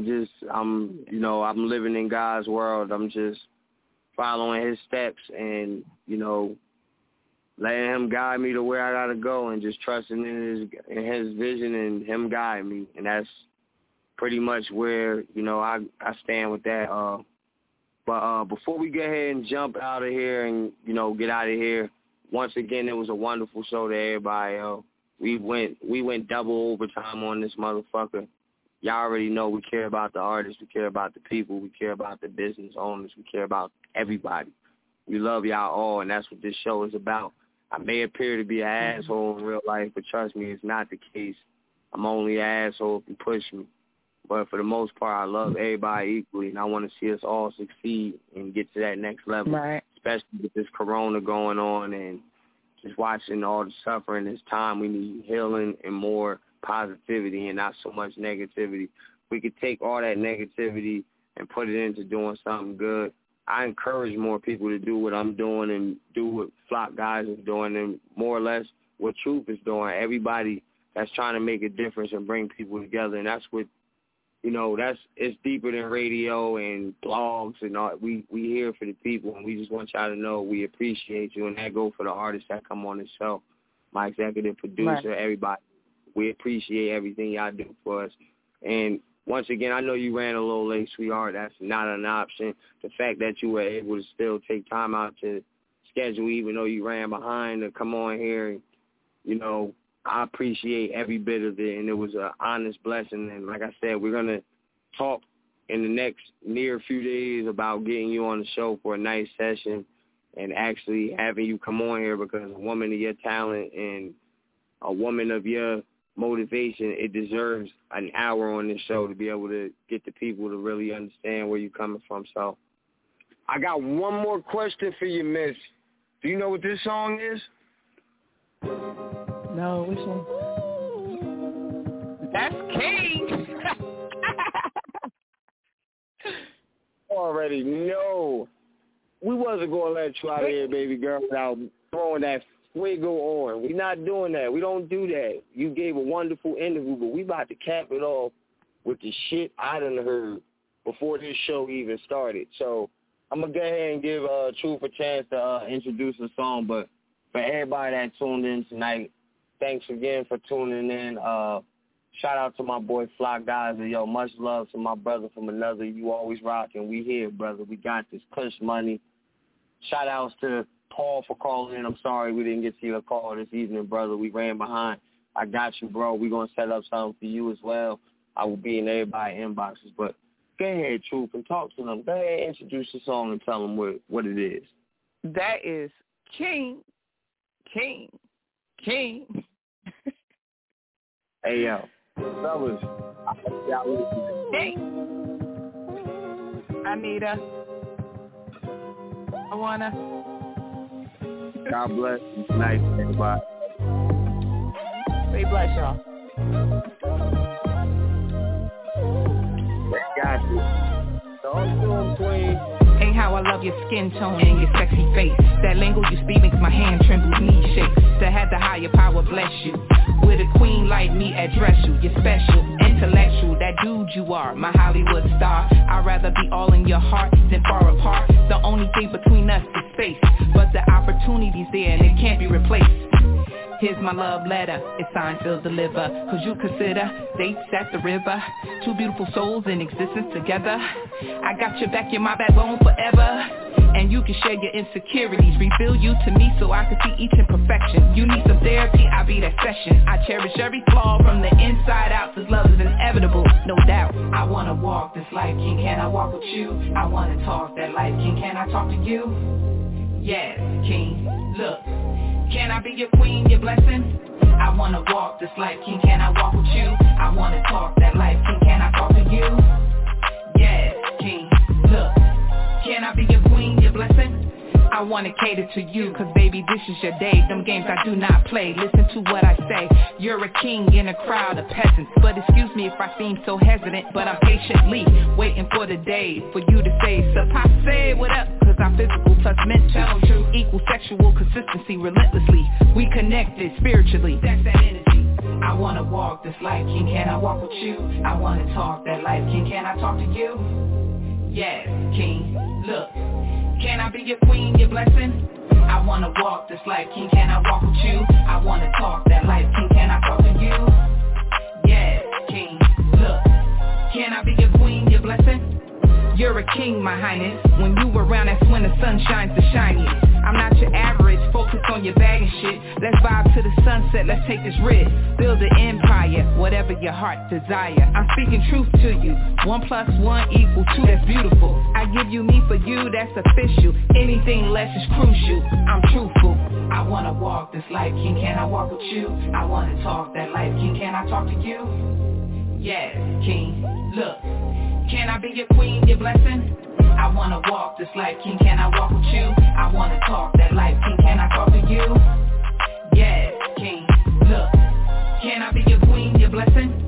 Speaker 1: living in God's world. I'm just following his steps and, you know, letting him guide me to where I got to go and just trusting in his vision and him guide me. And that's pretty much where, you know, I stand with that. But before we get ahead and jump out of here and, you know, get out of here, once again, it was a wonderful show to everybody. We went double overtime on this motherfucker. Y'all already know we care about the artists, we care about the people, we care about the business owners, we care about everybody. We love y'all all, and that's what this show is about. I may appear to be an asshole in real life, but trust me, it's not the case. I'm only an asshole if you push me. But for the most part, I love everybody equally, and I want to see us all succeed and get to that next level,
Speaker 16: right.
Speaker 1: Especially with this corona going on and just watching all the suffering. This time we need healing and more positivity and not so much negativity. We could take all that negativity and put it into doing something good. I encourage more people to do what I'm doing and do what Flock Guys is doing and more or less what Truth is doing. Everybody that's trying to make a difference and bring people together, and that's what, you know, it's deeper than radio and blogs and all. We here for the people, and we just want y'all to know we appreciate you, and that go for the artists that come on the show, my executive producer, right. Everybody. We appreciate everything y'all do for us. And once again, I know you ran a little late, sweetheart. That's not an option. The fact that you were able to still take time out to schedule, even though you ran behind, to come on here, and, you know, I appreciate every bit of it, and it was an honest blessing. And like I said, we're going to talk in the next near few days about getting you on the show for a nice session and actually having you come on here, because a woman of your talent and a woman of your motivation, it deserves an hour on this show to be able to get the people to really understand where you're coming from. So I got one more question for you, miss. Do you know what this song is?
Speaker 16: No, which one? That's King.
Speaker 1: Already know. We wasn't going to let you out of here, baby girl, without throwing that Fuego on. We not doing that. We don't do that. You gave a wonderful interview, but we about to cap it off with the shit I done heard before this show even started. So I'm going to go ahead and give Truth a chance to introduce the song, but for everybody that tuned in tonight, thanks again for tuning in. Shout out to my boy Fly Guys, and yo, much love to my brother from another. You always rocking. We here, brother. We got this Kush money. Shout outs to Paul for calling in. I'm sorry we didn't get to your call this evening, brother. We ran behind. I got you, bro. We're going to set up something for you as well. I will be in everybody's inboxes. But go ahead, Truth, and talk to them. Go ahead and introduce the song and tell them what it is.
Speaker 16: That is King.
Speaker 1: Hey, yo. Fellas,
Speaker 16: hey, Anita, I wanna.
Speaker 1: God bless you tonight, everybody.
Speaker 16: Stay blessed, y'all.
Speaker 1: Got you. Don't do them, queen.
Speaker 17: Ain't how I love your skin tone and your sexy face. That lingo you speak makes my hand tremble, knee shakes. To have the higher power bless you. With a queen like me address you. You're special, intellectual, that dude you are, my Hollywood star. I'd rather be all in your heart than far apart. The only thing between us is space, but the opportunity's there and it can't be replaced. Here's my love letter, it's signed, sealed, deliver. Cause you consider dates at the river. Two beautiful souls in existence together. I got your back, you're my backbone forever. And you can share your insecurities. Reveal you to me so I can see each imperfection. You need some therapy, I'll be that session. I cherish every flaw from the inside out. Cause love is inevitable, no doubt. I wanna walk this life, King, can I walk with you? I wanna talk that life, King, can I talk to you? Yes, King, look. Can I be your queen, your blessing? I wanna walk this life, King, can I walk with you? I wanna talk that life, King, can I talk to you? Yes, King, look. Can I be your queen, your blessing? I wanna cater to you, cause baby this is your day. Them games I do not play, listen to what I say. You're a king in a crowd of peasants, but excuse me if I seem so hesitant. But I'm patiently waiting for the day for you to say, say what up, cause our physical plus mental equal sexual consistency relentlessly. We connected spiritually, that's that energy. I wanna walk this life, King, can I walk with you? I wanna talk that life, King, can I talk to you? Yes, King, look. Can I be your queen, your blessing? I wanna walk this life, King, can I walk with you? I wanna talk that life, King, can I talk to you? Yes, King, look. Can I be your queen, your blessing? You're a king, my highness. When you around, that's when the sun shines the shiniest. I'm not your average, focus on your bag and shit. Let's vibe to the sunset, let's take this risk. Build an empire, whatever your heart desire. I'm speaking truth to you. 1 + 1 = 2, that's beautiful. I give you me for you, that's official. Anything less is crucial, I'm truthful. I wanna walk this life, King, can I walk with you? I wanna talk that life, King, can I talk to you? Yes, King, look. Can I be your queen, your blessing? I wanna walk this life, King, can I walk with you? I wanna talk that life, King, can I talk to you? Yes, King, look. Can I be your queen, your blessing?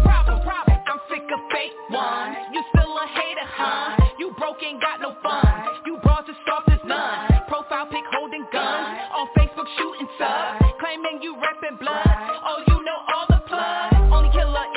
Speaker 2: You broke, ain't got no fun.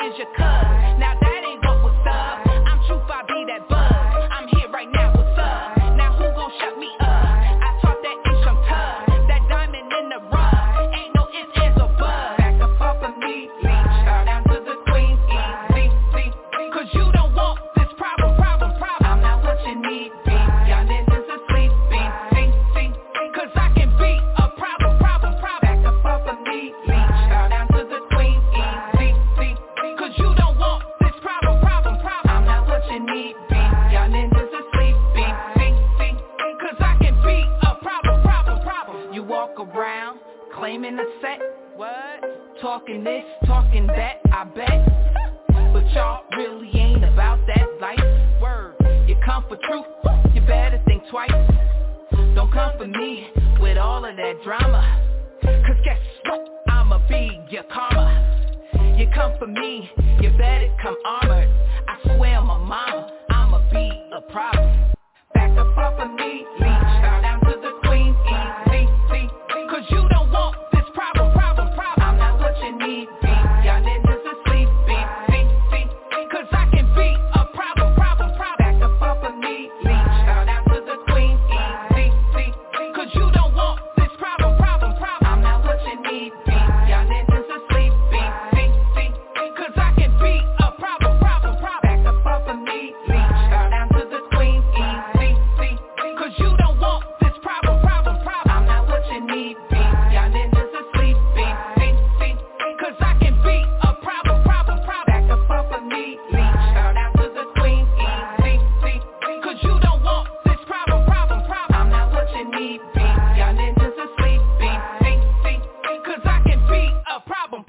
Speaker 17: is your cuz. Now that ain't what was up. I'm truth, I be that buzz. I'm here right now, what's up? Now who gon' shut me up? I taught that ish, I'm tough. That diamond in the rough. Ain't no ifs, ands, or buts. Back up off of me, shout down to the queen, easy. Cause you don't want this problem. I'm not what you need, B. Y'all niggas asleep, B. Cause I can be a problem. Back up off of me, shout down to the queen, easy. Cause you don't want this problem. I'm not what you need, B. Y'all niggas asleep, B. Cause I can be a problem. You walk around claiming a set. What? Talking this, talking that, I bet. But y'all really ain't about that life. Word. You come for truth, you better think twice. Don't come for me with all of that drama. Cause guess what? I'ma be your karma. You come for me, you better come armored. I swear my mama, I'ma be a problem. Back up off of me, shout down to the queen, easy. Cause you don't want this problem. I'm not what you need, B. Y'all niggas asleep, B. Cause I can be a problem. Back up off of me, shout down to the queen, easy. Cause you don't want this problem. I'm not what you need, B. Y'all niggas asleep, B. Cause I can be a problem. Back up off of me, shout down to the queen, easy. Cause you don't want this problem. I'm not what you need, B. Y'all niggas asleep, B. Cause I can be a problem. Back up off of me, shout down to the queen, easy. Cause you don't want this problem. I'm not what you need, B. Y'all niggas asleep, B. Cause I can be a problem.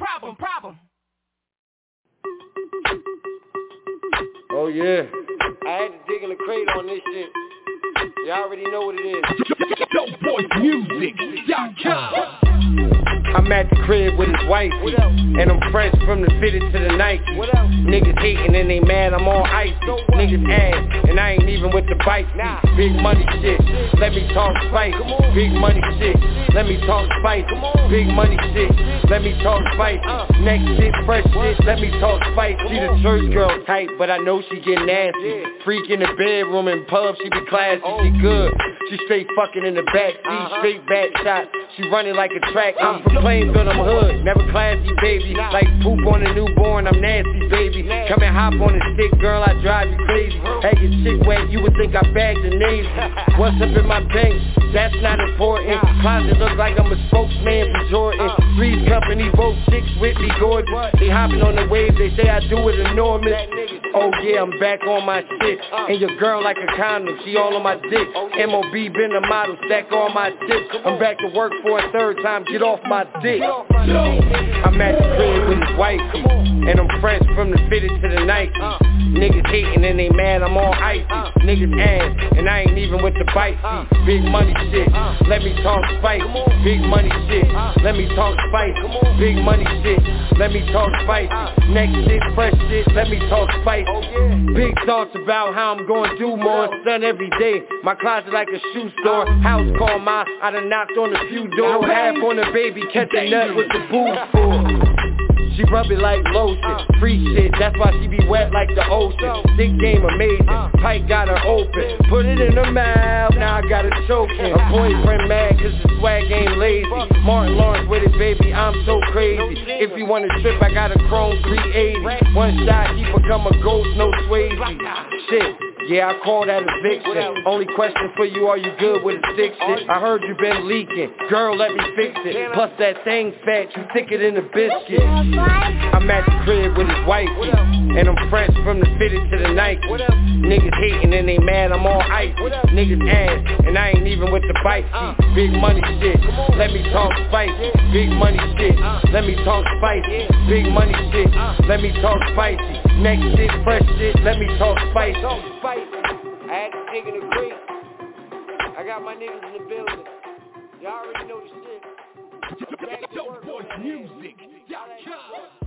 Speaker 9: Oh yeah, I had to dig in the crate on this shit. Y'all already know what it is. DopeBoysMusic.com. I'm at the crib with his wifey, and I'm fresh from the fitted to the Nike. Niggas hating and they mad, I'm all icy. Niggas ass, and I ain't even with the bike. Big money shit, let me talk spice. Big money shit, let me talk spice. Big money shit, let me talk spice. Next shit, fresh shit, let me talk spice. She the church girl type, but I know she get nasty. Freak in the bedroom and pub, she be classy, she good. She straight fucking in the back seat, straight back shot. She running like a track. I'm from Plainville, I'm hood, never classy, baby. Like poop on a newborn, I'm nasty, baby. Come and hop on the stick, girl, I drive you crazy. Hey, your chick wet, you would think I bagged the Navy. What's up in my bank? That's not important. Closet look like I'm a spokesman for Jordan. Three's company, both chicks with me, gorgeous. They hopping on the wave, they say I do it enormous. Oh yeah, I'm back on my shit. And your girl like a condom, she all on my dick. MOB been a model, stack all my chips. I'm back to work for a third time, get off my dick. I'm at the crib with his wifey, and I'm fresh from the fitted to the Nike. Niggas hating and they mad, I'm all icy. Niggas ass, and I ain't even with the bite. Big money shit, let me talk spice. Big money shit, let me talk spice. Big money shit, let me talk spice. Next shit, fresh shit, let me talk spice. Big thoughts about how I'm going through more. Sun every day, my closet like a shoe store. House called my, I done knocked on a few doors. Half on the baby, catch a nut with the boots for. She rub it like lotion, free shit, that's why she be wet like the ocean. Dick game amazing, pipe got her open. Put it in her mouth, now I got her choking. Her boyfriend mad cause the swag ain't lazy. Martin Lawrence with it, baby, I'm so crazy. If you want a trip, I got a chrome 380. One shot, he become a ghost, no Swayze. Shit. Yeah, I call that eviction. Only question for you, are you good with addiction? I heard you been leaking. Girl, let me fix it. Plus that thing's fat, you thicker than a biscuit. I'm at the crib with his wifey, and I'm fresh from the fitted to the Nike. Niggas hating and they mad, I'm all icy. Niggas ass, and I ain't even with the bite. Big money shit, let me talk spice. Big money shit, let me talk spice. Big money shit, let me talk spicy. Next shit, fresh shit, let me talk spice. I had to dig in the crate. I got my niggas in the building. Y'all already know the shit. DopeBoysMusic.com.